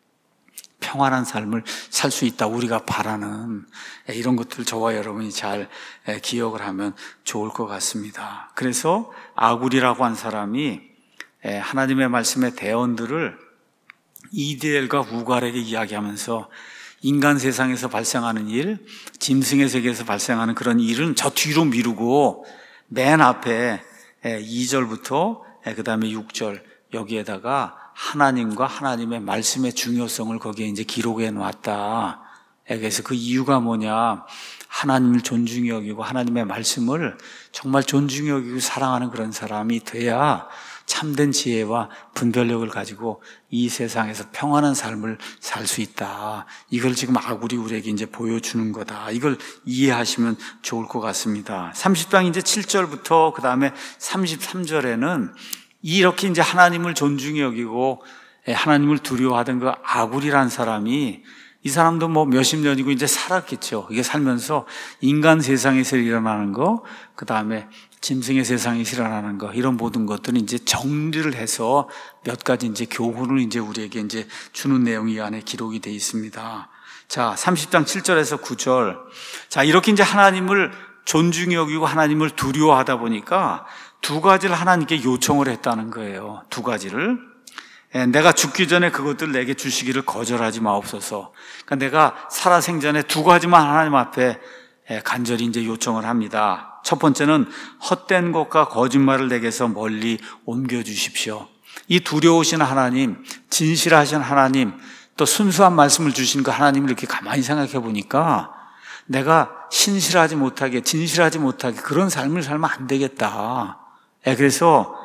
평안한 삶을 살 수 있다 우리가 바라는 이런 것들 저와 여러분이 잘 기억을 하면 좋을 것 같습니다. 그래서 아굴이라고 한 사람이 하나님의 말씀의 대언들을 이디엘과 우갈에게 이야기하면서 인간 세상에서 발생하는 일, 짐승의 세계에서 발생하는 그런 일은 저 뒤로 미루고 맨 앞에 이 절부터 그 다음에 육 절 여기에다가 하나님과 하나님의 말씀의 중요성을 거기에 이제 기록해 놨다. 그래서 그 이유가 뭐냐? 하나님을 존중히 여기고 하나님의 말씀을 정말 존중히 여기고 사랑하는 그런 사람이 돼야 참된 지혜와 분별력을 가지고 이 세상에서 평안한 삶을 살 수 있다. 이걸 지금 아굴이 우리에게 이제 보여주는 거다. 이걸 이해하시면 좋을 것 같습니다. 삼십 장 이제 칠 절부터 그 다음에 삼십삼 절에는 이렇게 이제 하나님을 존중히 여기고 하나님을 두려워하던 그 아굴이라는 사람이, 이 사람도 뭐 몇십 년이고 이제 살았겠죠. 이게 살면서 인간 세상에서 일어나는 거, 그 다음에 짐승의 세상에서 일어나는 거, 이런 모든 것들은 이제 정리를 해서 몇 가지 이제 교훈을 이제 우리에게 이제 주는 내용이 이 안에 기록이 되어 있습니다. 자, 삼십 장 칠 절에서 구 절. 자, 이렇게 이제 하나님을 존중히 여기고 하나님을 두려워하다 보니까 두 가지를 하나님께 요청을 했다는 거예요. 두 가지를. 내가 죽기 전에 그것들 내게 주시기를 거절하지 마옵소서. 그러니까 내가 살아생전에 두 가지만 하나님 앞에 간절히 이제 요청을 합니다. 첫 번째는 헛된 것과 거짓말을 내게서 멀리 옮겨주십시오. 이 두려우신 하나님, 진실하신 하나님, 또 순수한 말씀을 주신 그 하나님을 이렇게 가만히 생각해 보니까 내가 신실하지 못하게, 진실하지 못하게 그런 삶을 살면 안 되겠다. 그래서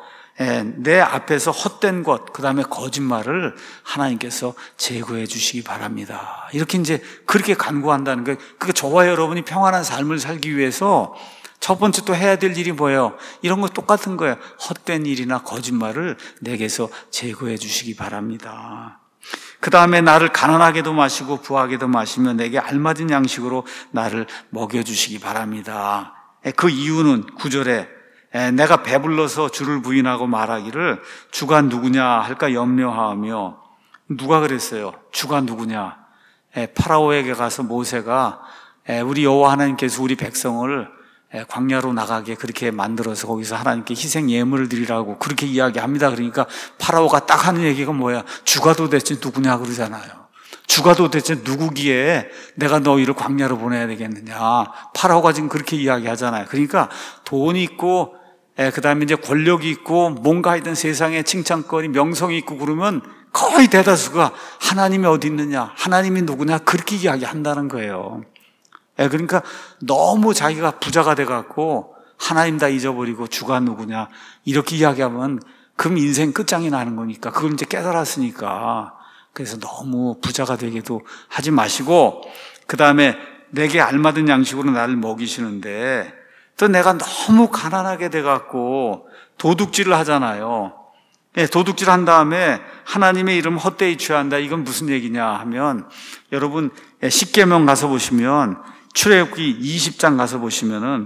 내 앞에서 헛된 것, 그 다음에 거짓말을 하나님께서 제거해 주시기 바랍니다. 이렇게 이제 그렇게 간구한다는 거예요. 그러니까 저와 여러분이 평안한 삶을 살기 위해서 첫 번째 또 해야 될 일이 뭐예요? 이런 거 똑같은 거예요. 헛된 일이나 거짓말을 내게서 제거해 주시기 바랍니다. 그 다음에 나를 가난하게도 마시고 부하게도 마시며 내게 알맞은 양식으로 나를 먹여주시기 바랍니다. 그 이유는 구 절에 내가 배불러서 주를 부인하고 말하기를 주가 누구냐 할까 염려하며, 누가 그랬어요? 주가 누구냐? 파라오에게 가서 모세가 우리 여호와 하나님께서 우리 백성을 광야로 나가게 그렇게 만들어서 거기서 하나님께 희생 예물을 드리라고 그렇게 이야기합니다. 그러니까 파라오가 딱 하는 얘기가 뭐야? 주가 도대체 누구냐 그러잖아요. 주가 도대체 누구기에 내가 너희를 광야로 보내야 되겠느냐. 파라오가 지금 그렇게 이야기하잖아요. 그러니까 돈이 있고 그 다음에 이제 권력이 있고 뭔가 하여튼 세상에 칭찬거리 명성이 있고 그러면 거의 대다수가 하나님이 어디 있느냐, 하나님이 누구냐 그렇게 이야기한다는 거예요. 그러니까 너무 자기가 부자가 돼갖고 하나님 다 잊어버리고 주가 누구냐 이렇게 이야기하면 그럼 인생 끝장이 나는 거니까, 그걸 이제 깨달았으니까. 그래서 너무 부자가 되기도 하지 마시고, 그 다음에 내게 알맞은 양식으로 나를 먹이시는데 또 내가 너무 가난하게 돼갖고 도둑질을 하잖아요. 도둑질 한 다음에 하나님의 이름 헛되이 취한다. 이건 무슨 얘기냐 하면, 여러분 십계명 가서 보시면, 출애굽기 이십 장 가서 보시면은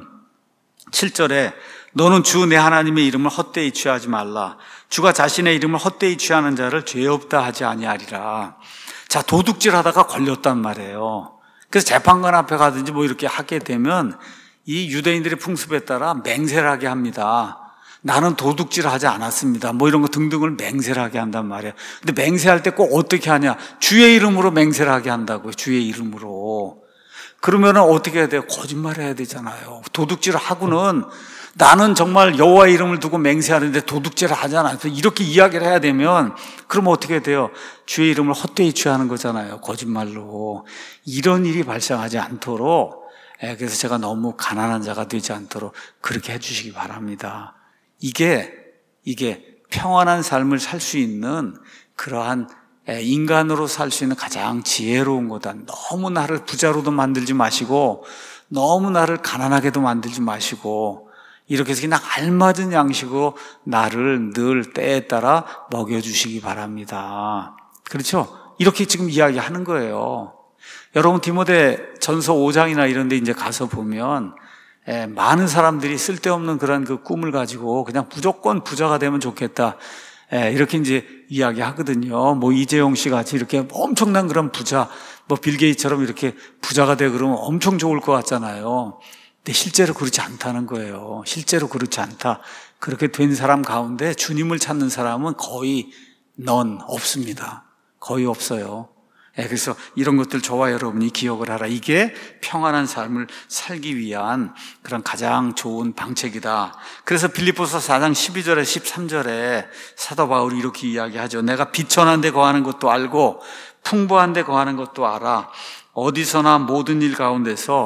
칠 절에 너는 주 내 하나님의 이름을 헛되이 취하지 말라. 주가 자신의 이름을 헛되이 취하는 자를 죄 없다 하지 아니하리라. 자, 도둑질 하다가 걸렸단 말이에요. 그래서 재판관 앞에 가든지 뭐 이렇게 하게 되면 이 유대인들의 풍습에 따라 맹세를 하게 합니다. 나는 도둑질 하지 않았습니다. 뭐 이런 거 등등을 맹세를 하게 한단 말이에요. 근데 맹세할 때 꼭 어떻게 하냐? 주의 이름으로 맹세를 하게 한다고요. 주의 이름으로. 그러면은 어떻게 해야 돼요? 거짓말을 해야 되잖아요. 도둑질을 하고는 나는 정말 여호와의 이름을 두고 맹세하는데 도둑질을 하잖아요. 이렇게 이야기를 해야 되면 그러면 어떻게 돼요? 주의 이름을 헛되이 취하는 거잖아요. 거짓말로. 이런 일이 발생하지 않도록, 그래서 제가 너무 가난한 자가 되지 않도록 그렇게 해주시기 바랍니다. 이게 이게 평안한 삶을 살 수 있는 그러한 인간으로 살 수 있는 가장 지혜로운 거다. 너무 나를 부자로도 만들지 마시고 너무 나를 가난하게도 만들지 마시고 이렇게 해서 그냥 알맞은 양식으로 나를 늘 때에 따라 먹여주시기 바랍니다. 그렇죠? 이렇게 지금 이야기하는 거예요. 여러분 디모데 전서 오 장이나 이런 데 이제 가서 보면 에, 많은 사람들이 쓸데없는 그런 그 꿈을 가지고 그냥 무조건 부자가 되면 좋겠다. 에, 이렇게 이제 이야기 하거든요. 뭐 이재용 씨 같이 이렇게 엄청난 그런 부자, 뭐 빌 게이츠처럼 이렇게 부자가 되고 그러면 엄청 좋을 것 같잖아요. 근데 실제로 그렇지 않다는 거예요. 실제로 그렇지 않다. 그렇게 된 사람 가운데 주님을 찾는 사람은 거의 넌 없습니다. 거의 없어요. 예, 그래서 이런 것들 저와 여러분이 기억을 하라. 이게 평안한 삶을 살기 위한 그런 가장 좋은 방책이다. 그래서 빌립보서 사 장 십이 절에 십삼 절에 사도 바울이 이렇게 이야기하죠. 내가 비천한 데 거하는 것도 알고 풍부한 데 거하는 것도 알아. 어디서나 모든 일 가운데서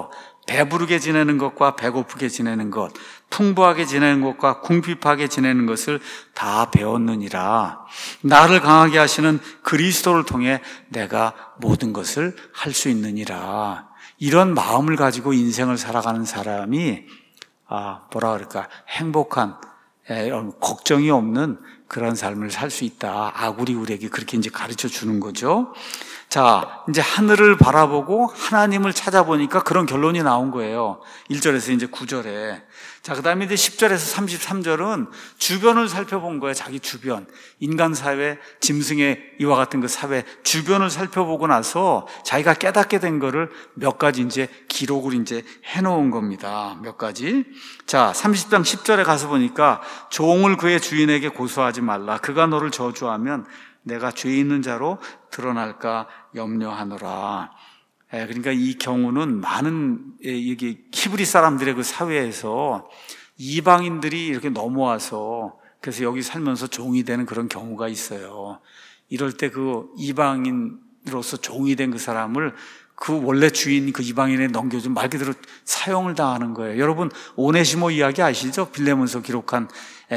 배부르게 지내는 것과 배고프게 지내는 것, 풍부하게 지내는 것과 궁핍하게 지내는 것을 다 배웠느니라. 나를 강하게 하시는 그리스도를 통해 내가 모든 것을 할 수 있느니라. 이런 마음을 가지고 인생을 살아가는 사람이 아 뭐라 그럴까 행복한 에, 걱정이 없는 그런 삶을 살 수 있다. 아굴이 우리에게 그렇게 이제 가르쳐 주는 거죠. 자, 이제 하늘을 바라보고 하나님을 찾아보니까 그런 결론이 나온 거예요. 일 절에서 이제 구 절에. 자, 그 다음에 이제 십 절에서 삼십삼 절은 주변을 살펴본 거예요. 자기 주변. 인간 사회, 짐승의 이와 같은 그 사회, 주변을 살펴보고 나서 자기가 깨닫게 된 거를 몇 가지 이제 기록을 이제 해놓은 겁니다. 몇 가지. 자, 삼십 장 십 절에 가서 보니까 종을 그의 주인에게 고소하지 말라. 그가 너를 저주하면 내가 죄 있는 자로 드러날까 염려하노라. 예, 그러니까 이 경우는 많은 이게 히브리 사람들의 그 사회에서 이방인들이 이렇게 넘어와서 그래서 여기 살면서 종이 되는 그런 경우가 있어요. 이럴 때 그 이방인으로서 종이 된 그 사람을 그 원래 주인 그 이방인에 넘겨준 말 그대로 사형을 당하는 거예요. 여러분 오네시모 이야기 아시죠? 빌레몬서 기록한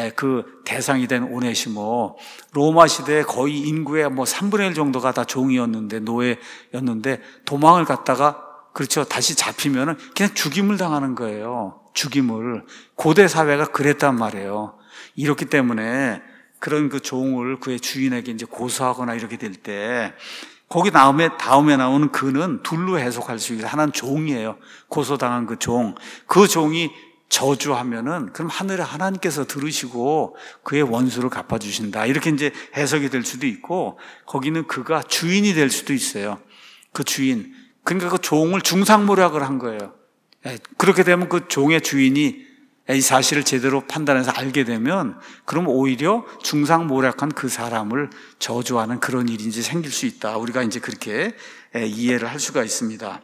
그 대상이 된 오네시모. 로마 시대에 거의 인구의 뭐 삼분의 일 정도가 다 종이었는데 노예였는데 도망을 갔다가 그렇죠. 다시 잡히면은 그냥 죽임을 당하는 거예요. 죽임을. 고대 사회가 그랬단 말이에요. 이렇기 때문에 그런 그 종을 그의 주인에게 이제 고소하거나 이렇게 될 때 거기 다음에, 다음에 나오는 그는 둘로 해석할 수 있어요. 하나는 종이에요. 고소당한 그 종. 그 종이 저주하면은, 그럼 하늘에 하나님께서 들으시고 그의 원수를 갚아주신다. 이렇게 이제 해석이 될 수도 있고, 거기는 그가 주인이 될 수도 있어요. 그 주인. 그러니까 그 종을 중상모략을 한 거예요. 그렇게 되면 그 종의 주인이 이 사실을 제대로 판단해서 알게 되면 그럼 오히려 중상모략한 그 사람을 저주하는 그런 일이 이제 생길 수 있다. 우리가 이제 그렇게 이해를 할 수가 있습니다.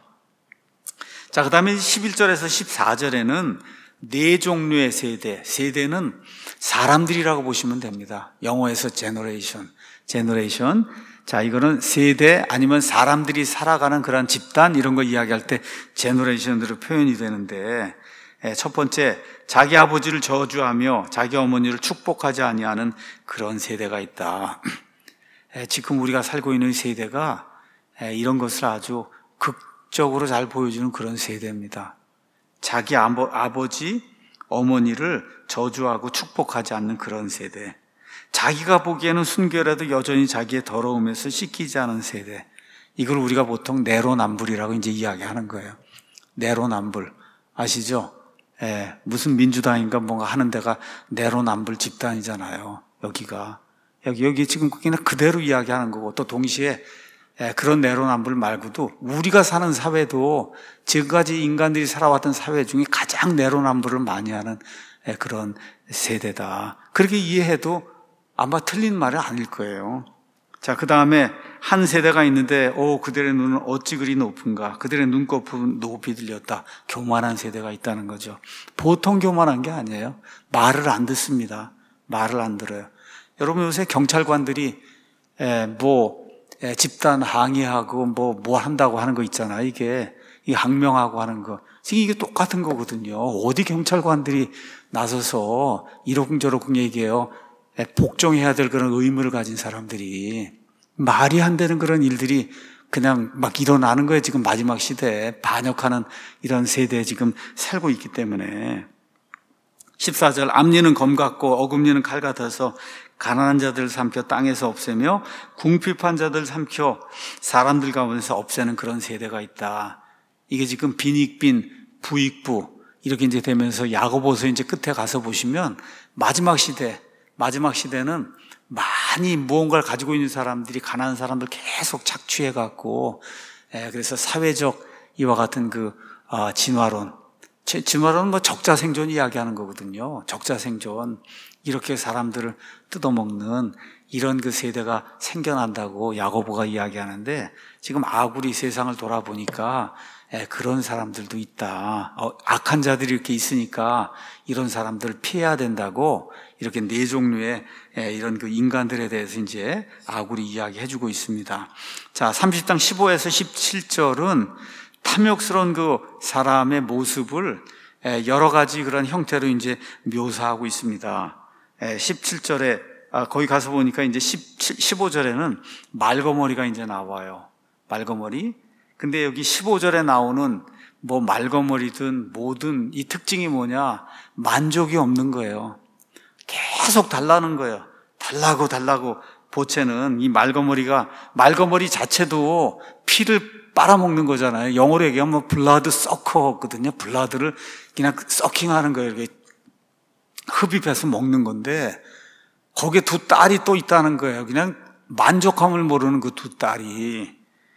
자, 그 다음에 십일 절에서 십사 절에는 네 종류의 세대, 세대는 사람들이라고 보시면 됩니다. 영어에서 generation, generation. 자, 이거는 세대 아니면 사람들이 살아가는 그런 집단 이런 거 이야기할 때 generation으로 표현이 되는데 첫 번째, 자기 아버지를 저주하며 자기 어머니를 축복하지 아니하는 그런 세대가 있다. 지금 우리가 살고 있는 세대가 이런 것을 아주 극적으로 잘 보여주는 그런 세대입니다. 자기 아버지, 어머니를 저주하고 축복하지 않는 그런 세대. 자기가 보기에는 순결해도 여전히 자기의 더러움에서 씻기지 않은 세대. 이걸 우리가 보통 내로남불이라고 이제 이야기하는 거예요. 내로남불. 아시죠? 예, 무슨 민주당인가 뭔가 하는 데가 내로남불 집단이잖아요. 여기가. 여기, 여기 지금 그냥 그대로 이야기하는 거고, 또 동시에 예, 그런 내로남불 말고도 우리가 사는 사회도 지금까지 인간들이 살아왔던 사회 중에 가장 내로남불을 많이 하는 예, 그런 세대다. 그렇게 이해해도 아마 틀린 말은 아닐 거예요. 자, 그 다음에 한 세대가 있는데, 오, 그들의 눈은 어찌 그리 높은가? 그들의 눈꺼풀은 높이 들렸다. 교만한 세대가 있다는 거죠. 보통 교만한 게 아니에요. 말을 안 듣습니다. 말을 안 들어요. 여러분 요새 경찰관들이 에, 뭐 에, 집단 항의하고 뭐, 뭐 한다고 하는 거 있잖아요. 이게 이 항명하고 하는 거. 지금 이게 똑같은 거거든요. 어디 경찰관들이 나서서 이러쿵저러쿵 얘기해요. 복종해야 될 그런 의무를 가진 사람들이 말이 안 되는 그런 일들이 그냥 막 일어나는 거예요. 지금 마지막 시대에 반역하는 이런 세대에 지금 살고 있기 때문에. 십사 절, 앞니는 검 같고 어금니는 칼 같아서 가난한 자들 삼켜 땅에서 없애며 궁핍한 자들 삼켜 사람들 가운데서 없애는 그런 세대가 있다. 이게 지금 빈익빈 부익부 이렇게 이제 되면서 야고보서 이제 끝에 가서 보시면 마지막 시대 마지막 시대는 많이 무언가를 가지고 있는 사람들이 가난한 사람들 계속 착취해갖고, 예, 그래서 사회적 이와 같은 그, 아, 진화론. 진화론은 뭐 적자생존 이야기하는 거거든요. 적자생존. 이렇게 사람들을 뜯어먹는 이런 그 세대가 생겨난다고 야고보가 이야기하는데 지금 아굴이 세상을 돌아보니까 예, 그런 사람들도 있다. 어, 악한 자들이 이렇게 있으니까 이런 사람들을 피해야 된다고 이렇게 네 종류의 예, 이런 그 인간들에 대해서 이제 아굴이 이야기해주고 있습니다. 자, 삼십 장 십오에서 십칠 절은 탐욕스러운 그 사람의 모습을 여러 가지 그런 형태로 이제 묘사하고 있습니다. 십칠 절에, 아, 거기 가서 보니까 이제 십오 절에는 말거머리가 이제 나와요. 말거머리. 근데 여기 십오 절에 나오는 뭐 말거머리든 뭐든 이 특징이 뭐냐? 만족이 없는 거예요. 계속 달라는 거예요. 달라고 달라고. 보채는 이 말거머리가, 말거머리 자체도 피를 빨아먹는 거잖아요. 영어로 얘기하면 블라드 서커거든요. 블라드를 그냥 서킹하는 거예요. 이렇게 흡입해서 먹는 건데, 거기에 두 딸이 또 있다는 거예요. 그냥 만족함을 모르는 그 두 딸이.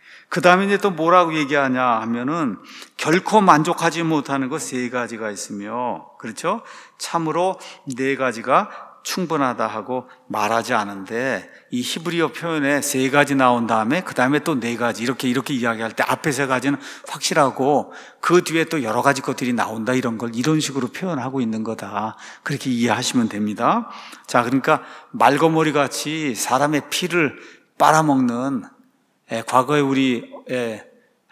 그 다음에 이제 또 뭐라고 얘기하냐 하면은, 결코 만족하지 못하는 것 세 가지가 있으며, 그렇죠? 참으로 네 가지가 충분하다 하고 말하지 않은데, 이 히브리어 표현에 세 가지 나온 다음에 그 다음에 또 네 가지 이렇게 이렇게 이야기할 때 앞에 세 가지는 확실하고 그 뒤에 또 여러 가지 것들이 나온다, 이런 걸 이런 식으로 표현하고 있는 거다, 그렇게 이해하시면 됩니다. 자, 그러니까 말거머리 같이 사람의 피를 빨아먹는, 예, 과거에 우리 예,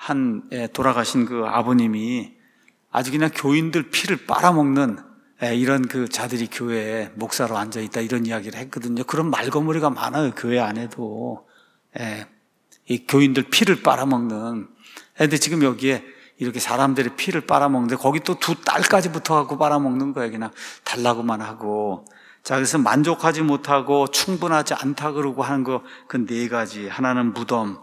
한 예, 돌아가신 그 아버님이 아주 그냥 교인들 피를 빨아먹는 이런 그 자들이 교회에 목사로 앉아있다, 이런 이야기를 했거든요. 그런 말거머리가 많아요, 교회 안에도. 예, 이 교인들 피를 빨아먹는. 근데 지금 여기에 이렇게 사람들의 피를 빨아먹는데 거기 또 두 딸까지 붙어갖고 빨아먹는 거예요. 그냥 달라고만 하고. 자, 그래서 만족하지 못하고 충분하지 않다 그러고 하는 거, 그 네 가지. 하나는 무덤.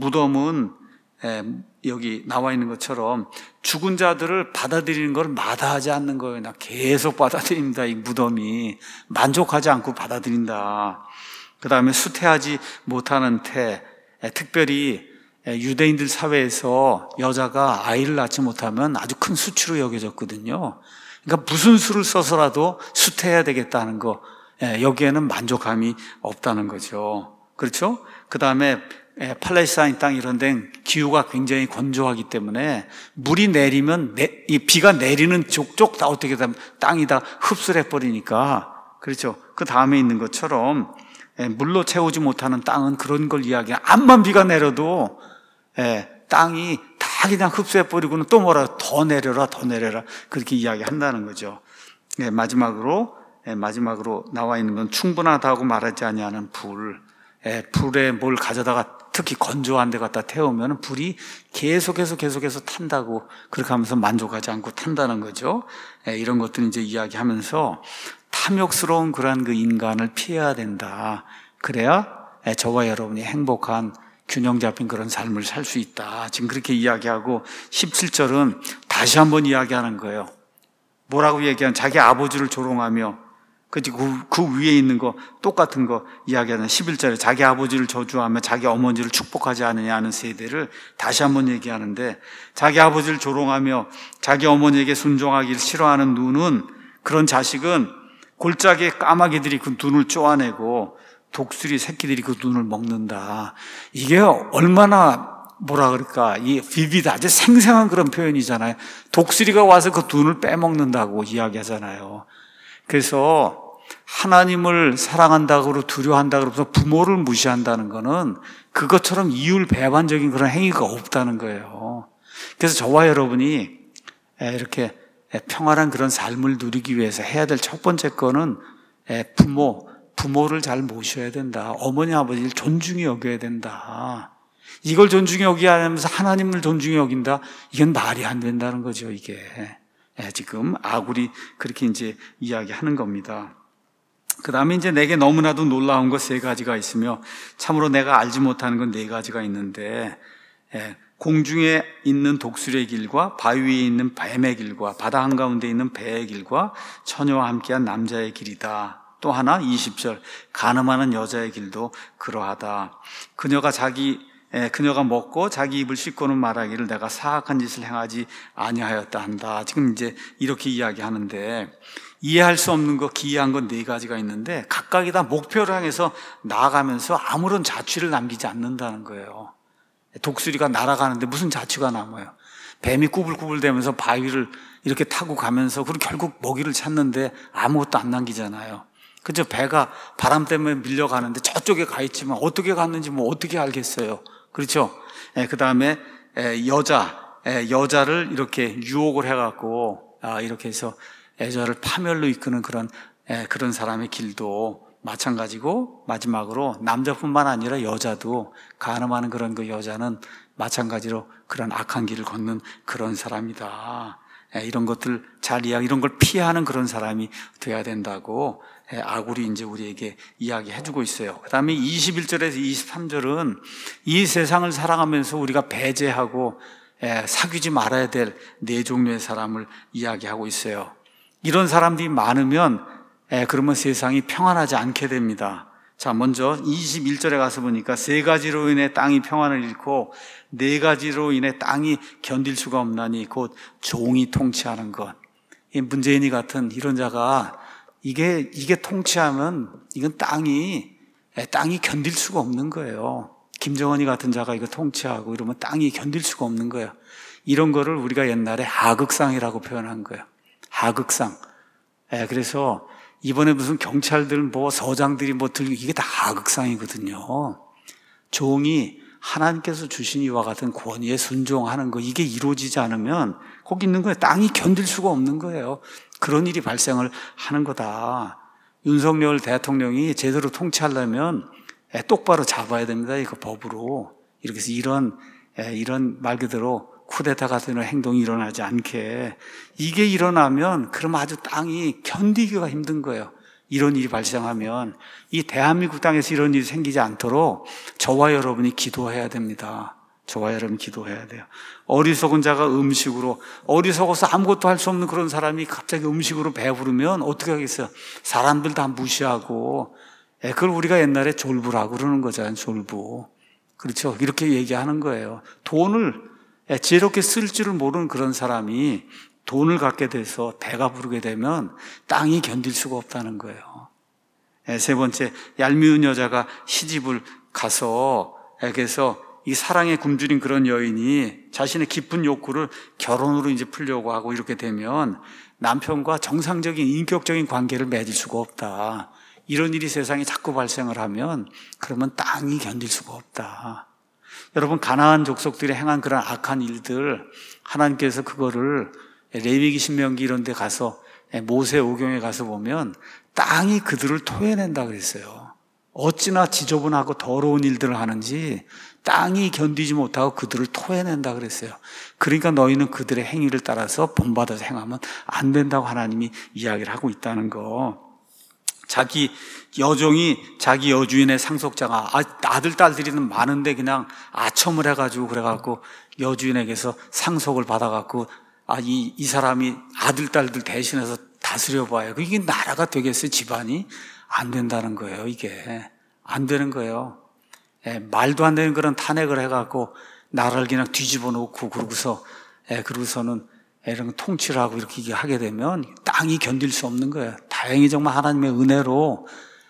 무덤은 예, 여기 나와 있는 것처럼 죽은 자들을 받아들이는 걸 마다하지 않는 거예요. 그냥 계속 받아들입니다. 이 무덤이 만족하지 않고 받아들인다. 그 다음에 수태하지 못하는 태. 예, 특별히 유대인들 사회에서 여자가 아이를 낳지 못하면 아주 큰 수치로 여겨졌거든요. 그러니까 무슨 수를 써서라도 수태해야 되겠다는 거, 예, 여기에는 만족함이 없다는 거죠. 그렇죠? 그 다음에 팔레스타인 땅 이런 데는 기후가 굉장히 건조하기 때문에 물이 내리면 내, 이 비가 내리는 족족 다 어떻게 되면 땅이 다 흡수를 해버리니까, 그렇죠? 그 다음에 있는 것처럼 물로 채우지 못하는 땅은 그런 걸 이야기해요. 암만 비가 내려도 예, 땅이 다 그냥 흡수해버리고는 또 뭐라, 더 내려라 더 내려라, 그렇게 이야기한다는 거죠. 예, 마지막으로 예, 마지막으로 나와 있는 건 충분하다고 말하지 아니하는 불. 예, 불에 뭘 가져다가 특히 건조한 데 갖다 태우면 불이 계속해서 계속해서 탄다고, 그렇게 하면서 만족하지 않고 탄다는 거죠. 예, 이런 것들 이제 이야기하면서 탐욕스러운 그러한 그 인간을 피해야 된다. 그래야 예, 저와 여러분이 행복한 균형 잡힌 그런 삶을 살 수 있다. 지금 그렇게 이야기하고 십칠 절은 다시 한번 이야기하는 거예요. 뭐라고 얘기하면 자기 아버지를 조롱하며, 그, 그 위에 있는 거, 똑같은 거 이야기하는 십일 절에 자기 아버지를 저주하며 자기 어머니를 축복하지 않느냐 하는 세대를 다시 한번 얘기하는데, 자기 아버지를 조롱하며 자기 어머니에게 순종하기를 싫어하는 눈은, 그런 자식은 골짜기에 까마귀들이 그 눈을 쪼아내고 독수리 새끼들이 그 눈을 먹는다. 이게 얼마나 뭐라 그럴까, 이 비비드 아주 생생한 그런 표현이잖아요. 독수리가 와서 그 눈을 빼먹는다고 이야기하잖아요. 그래서 하나님을 사랑한다고 두려워한다고 그러면서 부모를 무시한다는 거는 그것처럼 이율배반적인 그런 행위가 없다는 거예요. 그래서 저와 여러분이 이렇게 평안한 그런 삶을 누리기 위해서 해야 될 첫 번째 거는 부모, 부모를 잘 모셔야 된다. 어머니, 아버지를 존중히 여겨야 된다. 이걸 존중히 여기지 않으면서 하나님을 존중히 여긴다? 이건 말이 안 된다는 거죠, 이게. 예, 지금 아굴이 그렇게 이제 이야기하는 겁니다. 그 다음에 이제 내게 너무나도 놀라운 것 세 가지가 있으며 참으로 내가 알지 못하는 건 네 가지가 있는데, 예, 공중에 있는 독수리의 길과 바위 위에 있는 뱀의 길과 바다 한가운데 있는 배의 길과 처녀와 함께한 남자의 길이다. 또 하나 이십 절, 간음하는 여자의 길도 그러하다. 그녀가 자기 예, 그녀가 먹고 자기 입을 씻고는 말하기를 내가 사악한 짓을 행하지 아니하였다 한다. 지금 이제 이렇게 이야기하는데, 이해할 수 없는 거, 기이한 건 네 가지가 있는데 각각이 다 목표를 향해서 나아가면서 아무런 자취를 남기지 않는다는 거예요. 독수리가 날아가는데 무슨 자취가 남아요? 뱀이 꾸불꾸불대면서 바위를 이렇게 타고 가면서 그리고 결국 먹이를 찾는데 아무것도 안 남기잖아요. 그죠? 배가 바람 때문에 밀려가는데 저쪽에 가 있지만 어떻게 갔는지 뭐 어떻게 알겠어요? 그렇죠? 예, 그 다음에 여자, 여자를 이렇게 유혹을 해갖고 이렇게 해서 여자를 파멸로 이끄는 그런 그런 사람의 길도 마찬가지고, 마지막으로 남자뿐만 아니라 여자도, 간음하는 그런 그 여자는 마찬가지로 그런 악한 길을 걷는 그런 사람이다. 이런 것들 잘 이야기, 이런 걸 피하는 그런 사람이 돼야 된다고 아굴이 이제 우리에게 이야기해주고 있어요. 그 다음에 이십일 절에서 이십삼 절은 이 세상을 살아가면서 우리가 배제하고 사귀지 말아야 될 네 종류의 사람을 이야기하고 있어요. 이런 사람들이 많으면 그러면 세상이 평안하지 않게 됩니다. 자, 먼저 이십일 절에 가서 보니까 세 가지로 인해 땅이 평안을 잃고 네 가지로 인해 땅이 견딜 수가 없나니 곧 종이 통치하는 것. 이 문재인이 같은 이런 자가 이게 이게 통치하면 이건 땅이 땅이 견딜 수가 없는 거예요. 김정은이 같은 자가 이거 통치하고 이러면 땅이 견딜 수가 없는 거예요. 이런 거를 우리가 옛날에 하극상이라고 표현한 거예요. 하극상. 예, 그래서 이번에 무슨 경찰들 뭐 서장들이 뭐 들고 이게 다 하극상이거든요. 종이 하나님께서 주신 이와 같은 권위에 순종하는 거, 이게 이루어지지 않으면 거기 있는 거예요. 땅이 견딜 수가 없는 거예요. 그런 일이 발생을 하는 거다. 윤석열 대통령이 제대로 통치하려면 똑바로 잡아야 됩니다. 이거 법으로. 이렇게 해서 이런 이런 말 그대로 쿠데타 같은 행동이 일어나지 않게, 이게 일어나면 그럼 아주 땅이 견디기가 힘든 거예요. 이런 일이 발생하면 이 대한민국 땅에서 이런 일이 생기지 않도록 저와 여러분이 기도해야 됩니다. 저와 여러분이 기도해야 돼요. 어리석은 자가 음식으로, 어리석어서 아무것도 할 수 없는 그런 사람이 갑자기 음식으로 배부르면 어떻게 하겠어요? 사람들 다 무시하고, 그걸 우리가 옛날에 졸부라고 그러는 거잖아요. 졸부. 그렇죠? 이렇게 얘기하는 거예요. 돈을 지혜롭게 쓸 줄을 모르는 그런 사람이 돈을 갖게 돼서 배가 부르게 되면 땅이 견딜 수가 없다는 거예요. 세 번째, 얄미운 여자가 시집을 가서, 그래서 이 사랑에 굶주린 그런 여인이 자신의 깊은 욕구를 결혼으로 이제 풀려고 하고 이렇게 되면 남편과 정상적인 인격적인 관계를 맺을 수가 없다. 이런 일이 세상에 자꾸 발생을 하면 그러면 땅이 견딜 수가 없다. 여러분, 가나안 족속들이 행한 그런 악한 일들, 하나님께서 그거를 레위기, 신명기 이런 데 가서, 모세 오경에 가서 보면 땅이 그들을 토해낸다 그랬어요. 어찌나 지저분하고 더러운 일들을 하는지 땅이 견디지 못하고 그들을 토해낸다 그랬어요. 그러니까 너희는 그들의 행위를 따라서 본받아서 행하면 안 된다고 하나님이 이야기를 하고 있다는 거. 자기 여종이 자기 여주인의 상속자가, 아들, 딸들이는 많은데 그냥 아첨을 해가지고 그래갖고 여주인에게서 상속을 받아갖고, 아, 이, 이 사람이 아들, 딸들 대신해서 다스려봐요. 이게 나라가 되겠어요, 집안이? 안 된다는 거예요, 이게. 안 되는 거예요. 예, 말도 안 되는 그런 탄핵을 해갖고 나라를 그냥 뒤집어 놓고 그러고서, 예, 그러고서는 이런 통치를 하고 이렇게 하게 되면 땅이 견딜 수 없는 거예요. 다행히 정말 하나님의 은혜로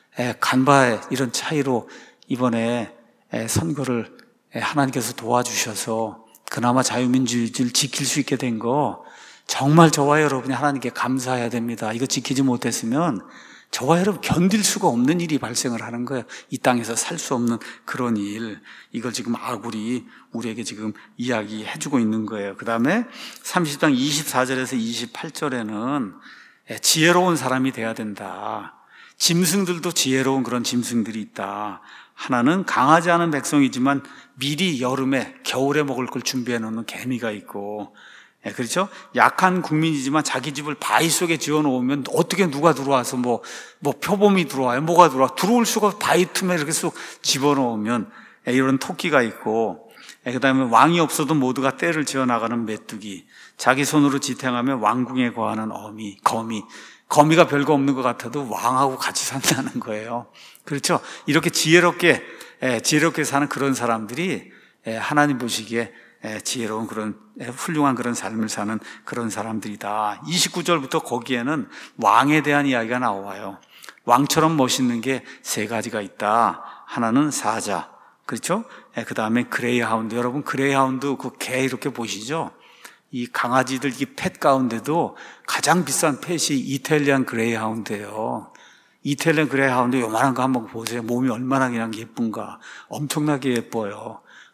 간바의 이런 차이로 이번에 선거를 하나님께서 도와주셔서 그나마 자유민주주의를 지킬 수 있게 된 거, 정말 저와 여러분이 하나님께 감사해야 됩니다. 이거 지키지 못했으면 저와 여러분 견딜 수가 없는 일이 발생을 하는 거예요. 이 땅에서 살 수 없는 그런 일. 이걸 지금 아굴이 우리에게 지금 이야기해주고 있는 거예요. 그 다음에 삼십 장 이십사 절에서 이십팔 절에는 지혜로운 사람이 돼야 된다. 짐승들도 지혜로운 그런 짐승들이 있다. 하나는 강하지 않은 백성이지만 미리 여름에, 겨울에 먹을 걸 준비해 놓는 개미가 있고, 예, 그렇죠? 약한 국민이지만 자기 집을 바위 속에 지어 놓으면 어떻게 누가 들어와서 뭐, 뭐 표범이 들어와요? 뭐가 들어와? 들어올 수가 바위 틈에 이렇게 쏙 집어 넣으면, 예, 이런 토끼가 있고, 예, 그 다음에 왕이 없어도 모두가 떼를 지어 나가는 메뚜기, 자기 손으로 지탱하며 왕궁에 거하는 어미, 거미. 거미가 별거 없는 것 같아도 왕하고 같이 산다는 거예요. 그렇죠? 이렇게 지혜롭게, 예, 지혜롭게 사는 그런 사람들이, 예, 하나님 보시기에 예, 지혜로운 그런, 예, 훌륭한 그런 삶을 사는 그런 사람들이다. 이십구 절부터 거기에는 왕에 대한 이야기가 나와요. 왕처럼 멋있는 게 세 가지가 있다. 하나는 사자. 그렇죠? 예, 그 다음에 그레이하운드. 여러분, 그레이하운드 그 개 이렇게 보시죠? 이 강아지들, 이 펫 가운데도 가장 비싼 펫이 이탈리안 그레이하운드예요. 이탈리안 그레이하운드 요만한 거 한번 보세요. 몸이 얼마나 그냥 예쁜가. 엄청나게 예뻐요.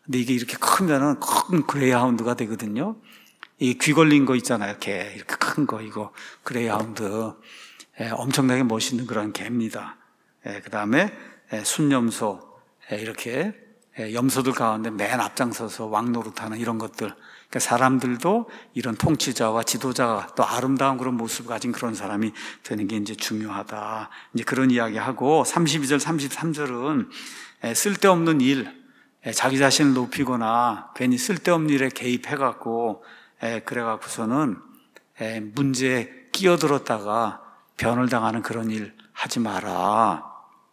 근데 이게 이렇게 크면은 큰 그레이하운드가 되거든요. 이 귀 걸린 거 있잖아요. 개. 이렇게 큰 거, 이거. 그레이하운드. 예, 엄청나게 멋있는 그런 개입니다. 예, 그 다음에 예, 순염소. 예, 이렇게 예, 염소들 가운데 맨 앞장서서 왕노릇하는 이런 것들. 그러니까 사람들도 이런 통치자와 지도자가 또 아름다운 그런 모습을 가진 그런 사람이 되는 게 이제 중요하다. 이제 그런 이야기하고 삼십이 절, 삼십삼 절은 예, 쓸데없는 일, 예, 자기 자신을 높이거나 괜히 쓸데없는 일에 개입해갖고 예, 그래갖고서는 예, 문제에 끼어들었다가 변을 당하는 그런 일 하지 마라.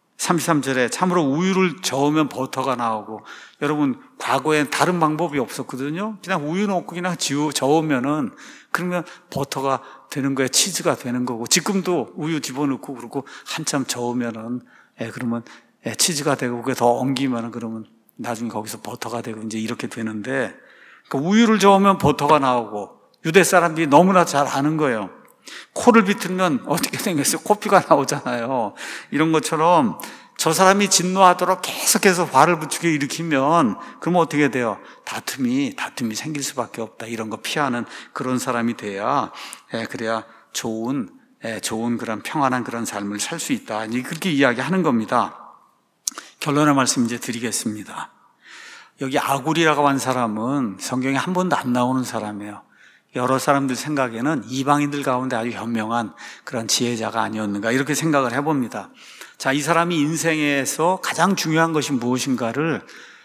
삼십삼 절에 참으로 우유를 저으면 버터가 나오고, 여러분 과거엔 다른 방법이 없었거든요. 그냥 우유 넣고 그냥 지우, 저으면은 그러면 버터가 되는 거예요. 치즈가 되는 거고, 지금도 우유 집어넣고 그러고 한참 저으면은 예, 그러면 예, 치즈가 되고 그게 더 엉기면은 그러면 나중에 거기서 버터가 되고 이제 이렇게 되는데, 그러니까 우유를 저으면 버터가 나오고 유대 사람들이 너무나 잘 아는 거예요. 코를 비틀면 어떻게 생겼어요? 코피가 나오잖아요. 이런 것처럼 저 사람이 진노하도록 계속해서 화를 부추게 일으키면 그러면 어떻게 돼요? 다툼이 다툼이 생길 수밖에 없다. 이런 거 피하는 그런 사람이 돼야 예, 그래야 좋은 예, 좋은 그런 평안한 그런 삶을 살 수 있다. 그렇게 이야기하는 겁니다. 결론의 말씀 이제 드리겠습니다. 여기 아굴이라고 한 사람은 성경에 한 번도 안 나오는 사람이에요. 여러 사람들 생각에는 이방인들 가운데 아주 현명한 그런 지혜자가 아니었는가 이렇게 생각을 해봅니다. 자, 이 사람이 인생에서 가장 중요한 것이 무엇인가를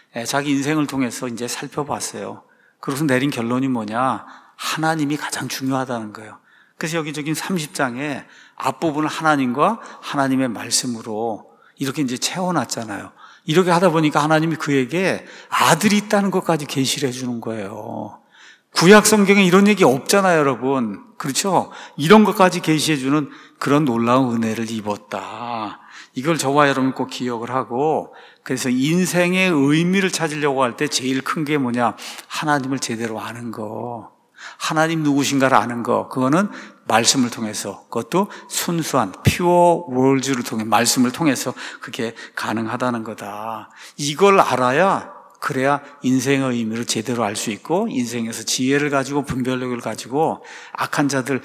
자기 인생을 통해서 이제 살펴봤어요. 그래서 내린 결론이 뭐냐? 하나님이 가장 중요하다는 거예요. 그래서 여기저기 삼십 장에 앞부분을 하나님과 하나님의 말씀으로 이렇게 이제 채워놨잖아요. 이렇게 하다 보니까 하나님이 그에게 아들이 있다는 것까지 계시를 해주는 거예요. 구약 성경에 이런 얘기 없잖아요, 여러분. 그렇죠? 이런 것까지 계시해주는 그런 놀라운 은혜를 입었다. 이걸 저와 여러분 꼭 기억을 하고, 그래서 인생의 의미를 찾으려고 할 때 제일 큰 게 뭐냐? 하나님을 제대로 아는 거. 하나님 누구신가를 아는 거. 그거는 말씀을 통해서, 그것도 순수한 퓨어 월즈를 통해, 말씀을 통해서 그게 가능하다는 거다. 이걸 알아야, 그래야 인생의 의미를 제대로 알 수 있고, 인생에서 지혜를 가지고 분별력을 가지고 악한 자들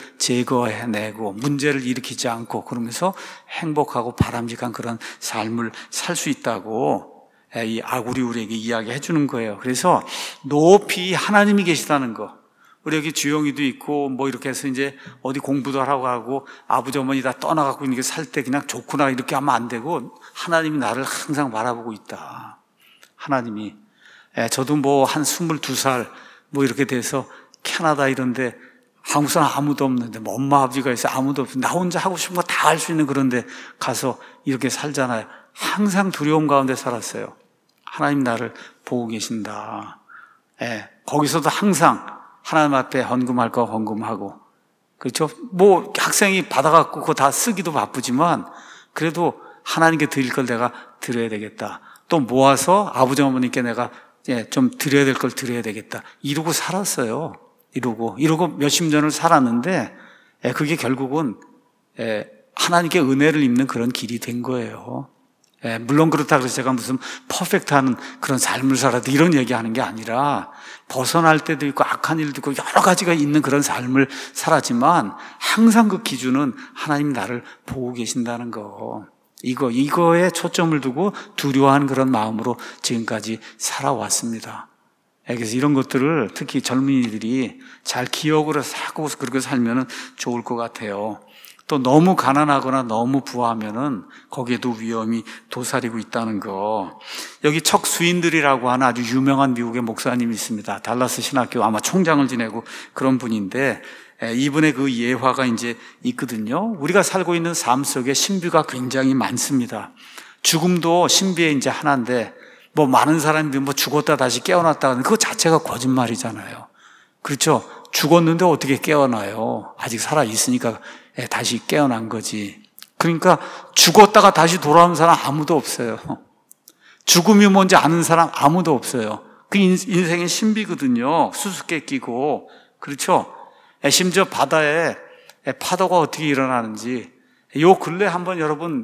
제거해내고 문제를 일으키지 않고 그러면서 행복하고 바람직한 그런 삶을 살 수 있다고 이 아굴이 우리에게 이야기해 주는 거예요. 그래서 높이 하나님이 계시다는 거. 우리 여기 주영이도 있고 뭐 이렇게 해서 이제 어디 공부도 하라고 하고 아버지 어머니 다 떠나갖고 이렇게 살 때 그냥 좋구나 이렇게 하면 안 되고, 하나님이 나를 항상 바라보고 있다. 하나님이. 예, 저도 뭐 한 스물두 살 뭐 이렇게 돼서 캐나다 이런데 한국 사람 아무도 없는데 뭐 엄마 아버지가 있어 아무도 없어, 나 혼자 하고 싶은 거 다 할 수 있는 그런데 가서 이렇게 살잖아요. 항상 두려움 가운데 살았어요. 하나님 나를 보고 계신다. 예, 거기서도 항상 하나님 앞에 헌금할 거 헌금하고, 그렇죠? 뭐 학생이 받아갖고 그거 다 쓰기도 바쁘지만 그래도 하나님께 드릴 걸 내가 드려야 되겠다. 또 모아서 아버지 어머니께 내가 예, 좀 드려야 될 걸 드려야 되겠다. 이러고 살았어요. 이러고 이러고 몇십 년을 살았는데 예, 그게 결국은 예, 하나님께 은혜를 입는 그런 길이 된 거예요. 예, 물론 그렇다고 해서 제가 무슨 퍼펙트한 그런 삶을 살아도 이런 얘기하는 게 아니라, 벗어날 때도 있고 악한 일도 있고 여러 가지가 있는 그런 삶을 살았지만 항상 그 기준은 하나님 나를 보고 계신다는 거. 이거, 이거에 초점을 두고 두려워하는 그런 마음으로 지금까지 살아왔습니다. 그래서 이런 것들을 특히 젊은이들이 잘 기억을 하고 그렇게 살면 좋을 것 같아요. 또 너무 가난하거나 너무 부하면은 거기에도 위험이 도사리고 있다는 거. 여기 척수인들이라고 하는 아주 유명한 미국의 목사님이 있습니다. 달라스 신학교 아마 총장을 지내고 그런 분인데, 이분의 그 예화가 이제 있거든요. 우리가 살고 있는 삶 속에 신비가 굉장히 많습니다. 죽음도 신비의 이제 하나인데, 뭐 많은 사람들이 뭐 죽었다 다시 깨어났다 하는 그거 자체가 거짓말이잖아요. 그렇죠? 죽었는데 어떻게 깨어나요? 아직 살아 있으니까 다시 깨어난 거지. 그러니까 죽었다가 다시 돌아오는 사람 아무도 없어요. 죽음이 뭔지 아는 사람 아무도 없어요. 그 인생의 신비거든요. 수수께끼고. 그렇죠? 심지어 바다에 파도가 어떻게 일어나는지, 요 근래 한번 여러분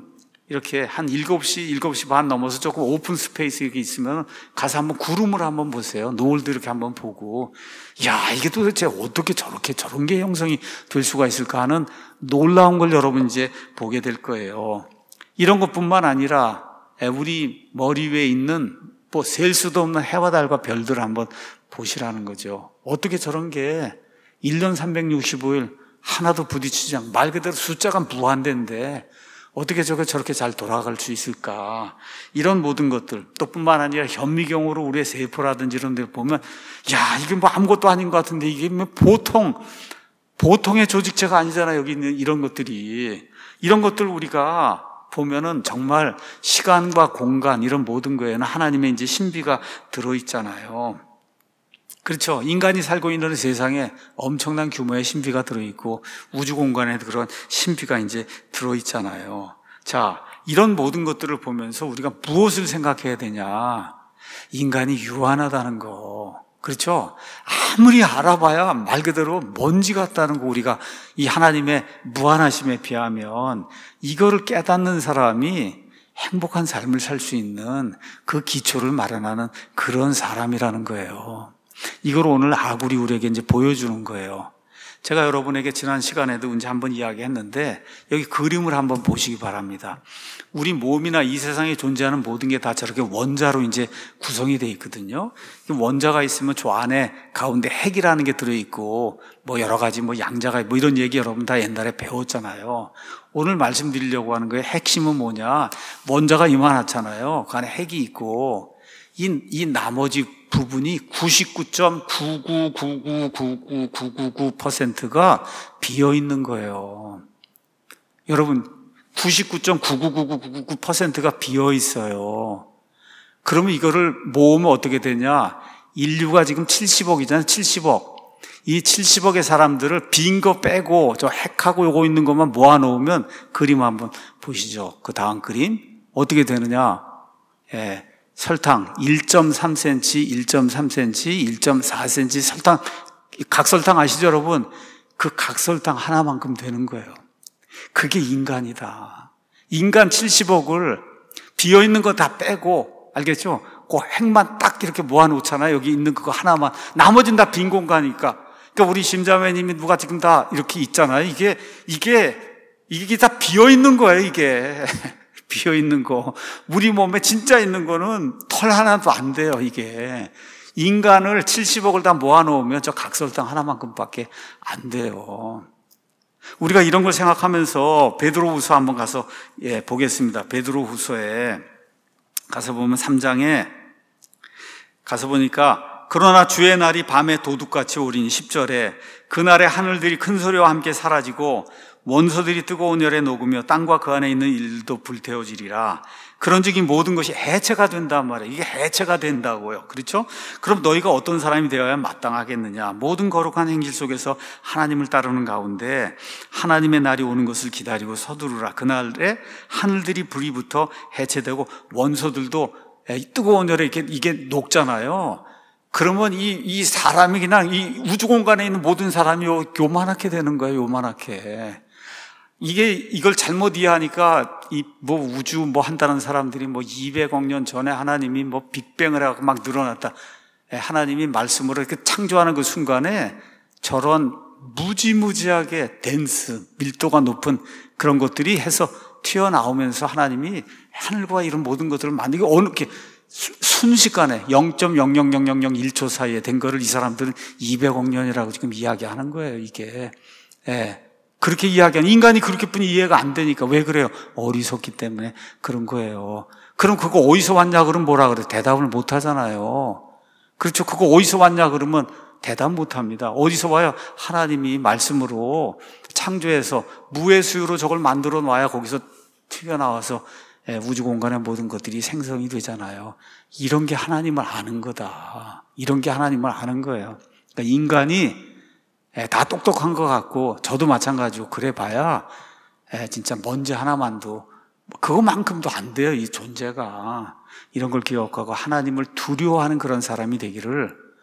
이렇게 한 일곱 시, 일곱 시 반 넘어서 조금 오픈 스페이스 이렇게 있으면 가서 한번 구름을 한번 보세요. 노을도 이렇게 한번 보고, 야, 이게 도대체 어떻게 저렇게 저런 게 형성이 될 수가 있을까 하는 놀라운 걸 여러분 이제 보게 될 거예요. 이런 것뿐만 아니라 우리 머리 위에 있는 뭐 셀 수도 없는 해와 달과 별들을 한번 보시라는 거죠. 어떻게 저런 게 일 년 삼백육십오 일 하나도 부딪히지 않고 말 그대로 숫자가 무한대인데 어떻게 저게 저렇게 잘 돌아갈 수 있을까? 이런 모든 것들, 또 뿐만 아니라 현미경으로 우리의 세포라든지 이런 데 보면, 야, 이게 뭐 아무것도 아닌 것 같은데 이게 뭐 보통, 보통의 조직체가 아니잖아요. 여기 있는 이런 것들이. 이런 것들 우리가 보면은 정말 시간과 공간, 이런 모든 거에는 하나님의 이제 신비가 들어있잖아요. 그렇죠. 인간이 살고 있는 세상에 엄청난 규모의 신비가 들어있고 우주 공간에 그런 신비가 이제 들어있잖아요. 자, 이런 모든 것들을 보면서 우리가 무엇을 생각해야 되냐? 인간이 유한하다는 거. 그렇죠. 아무리 알아봐야 말 그대로 먼지 같다는 거. 우리가 이 하나님의 무한하심에 비하면 이거를 깨닫는 사람이 행복한 삶을 살 수 있는 그 기초를 마련하는 그런 사람이라는 거예요. 이걸 오늘 아굴이 우리에게 이제 보여주는 거예요. 제가 여러분에게 지난 시간에도 이제 한번 이야기했는데 여기 그림을 한번 보시기 바랍니다. 우리 몸이나 이 세상에 존재하는 모든 게 다 저렇게 원자로 이제 구성이 되어 있거든요. 원자가 있으면 저 안에 가운데 핵이라는 게 들어있고 뭐 여러 가지 뭐 양자가 뭐 이런 얘기 여러분 다 옛날에 배웠잖아요. 오늘 말씀드리려고 하는 거예요. 핵심은 뭐냐? 원자가 이만하잖아요. 그 안에 핵이 있고 이, 이 나머지 부분이 구십구 점 구구구구구구구구 퍼센트가 비어 있는 거예요. 여러분, 구십구 점 구구구구구구 퍼센트가 비어 있어요. 그러면 이거를 모으면 어떻게 되냐? 인류가 지금 칠십억이잖아요. 칠십억. 이 칠십억의 사람들을 빈 거 빼고 저 핵하고 요거 있는 것만 모아놓으면 그림 한번 보시죠. 그 다음 그림. 어떻게 되느냐? 예. 설탕 일 점 삼 센티미터, 일 점 삼 센티미터, 일 점 사 센티미터 설탕, 각설탕 아시죠 여러분? 그 각설탕 하나만큼 되는 거예요. 그게 인간이다. 인간 칠십억을 비어있는 거 다 빼고, 알겠죠? 그 핵만 딱 이렇게 모아놓잖아요. 여기 있는 그거 하나만. 나머지는 다 빈 공간이니까. 그러니까 우리 심자매님이 누가 지금 다 이렇게 있잖아요. 이게, 이게, 이게 다 비어있는 거예요, 이게. 비어있는 거. 우리 몸에 진짜 있는 거는 털 하나도 안 돼요, 이게. 인간을 칠십억을 다 모아놓으면 저 각설탕 하나만큼밖에 안 돼요. 우리가 이런 걸 생각하면서 베드로후서 한번 가서 예, 보겠습니다. 베드로후서에 가서 보면 삼 장에 가서 보니까 그러나 주의 날이 밤에 도둑같이 오리니 십 절에 그날에 하늘들이 큰 소리와 함께 사라지고 원소들이 뜨거운 열에 녹으며 땅과 그 안에 있는 일도 불태워지리라. 그런즉 이 모든 것이 해체가 된단 말이에요. 이게 해체가 된다고요. 그렇죠? 그럼 너희가 어떤 사람이 되어야 마땅하겠느냐? 모든 거룩한 행실 속에서 하나님을 따르는 가운데 하나님의 날이 오는 것을 기다리고 서두르라. 그날에 하늘들이 불이 붙어 해체되고 원소들도 뜨거운 열에 이렇게 이게 녹잖아요. 그러면 이, 이 사람이 그냥 이 우주 공간에 있는 모든 사람이 요, 요만하게 되는 거예요. 요만하게. 이게, 이걸 잘못 이해하니까, 이, 뭐, 우주 뭐 한다는 사람들이 뭐 이백억 년 전에 하나님이 뭐 빅뱅을 하고 막 늘어났다. 하나님이 말씀으로 이렇게 창조하는 그 순간에 저런 무지무지하게 덴스, 밀도가 높은 그런 것들이 해서 튀어나오면서 하나님이 하늘과 이런 모든 것들을 만들고 어느, 이렇게 순식간에 영 점 영영영영영일 초 사이에 된 거를 이 사람들은 이백억 년이라고 지금 이야기하는 거예요, 이게. 예. 그렇게 이야기하는, 인간이 그렇게뿐이 이해가 안 되니까. 왜 그래요? 어리석기 때문에 그런 거예요. 그럼 그거 어디서 왔냐 그러면 뭐라 그래? 대답을 못 하잖아요. 그렇죠. 그거 어디서 왔냐 그러면 대답 못 합니다. 어디서 와요? 하나님이 말씀으로 창조해서 무의 수유로 저걸 만들어 놔야 거기서 튀어나와서 우주 공간의 모든 것들이 생성이 되잖아요. 이런 게 하나님을 아는 거다. 이런 게 하나님을 아는 거예요. 그러니까 인간이 다 똑똑한 것 같고 저도 마찬가지고 그래 봐야 진짜 먼지 하나만도 그거만큼도 안 돼요. 이 존재가. 이런 걸 기억하고 하나님을 두려워하는 그런 사람이 되기를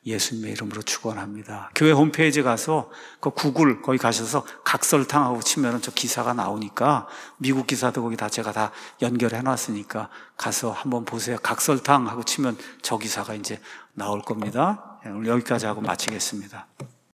예수님의 이름으로 축원합니다. 교회 홈페이지 가서 그 구글 거기 가셔서 각설탕하고 치면은 저 기사가 나오니까 미국 기사도 거기 다 제가 다 연결해 놨으니까 가서 한번 보세요. 각설탕하고 치면 저 기사가 이제 나올 겁니다. 오늘 여기까지 하고 마치겠습니다.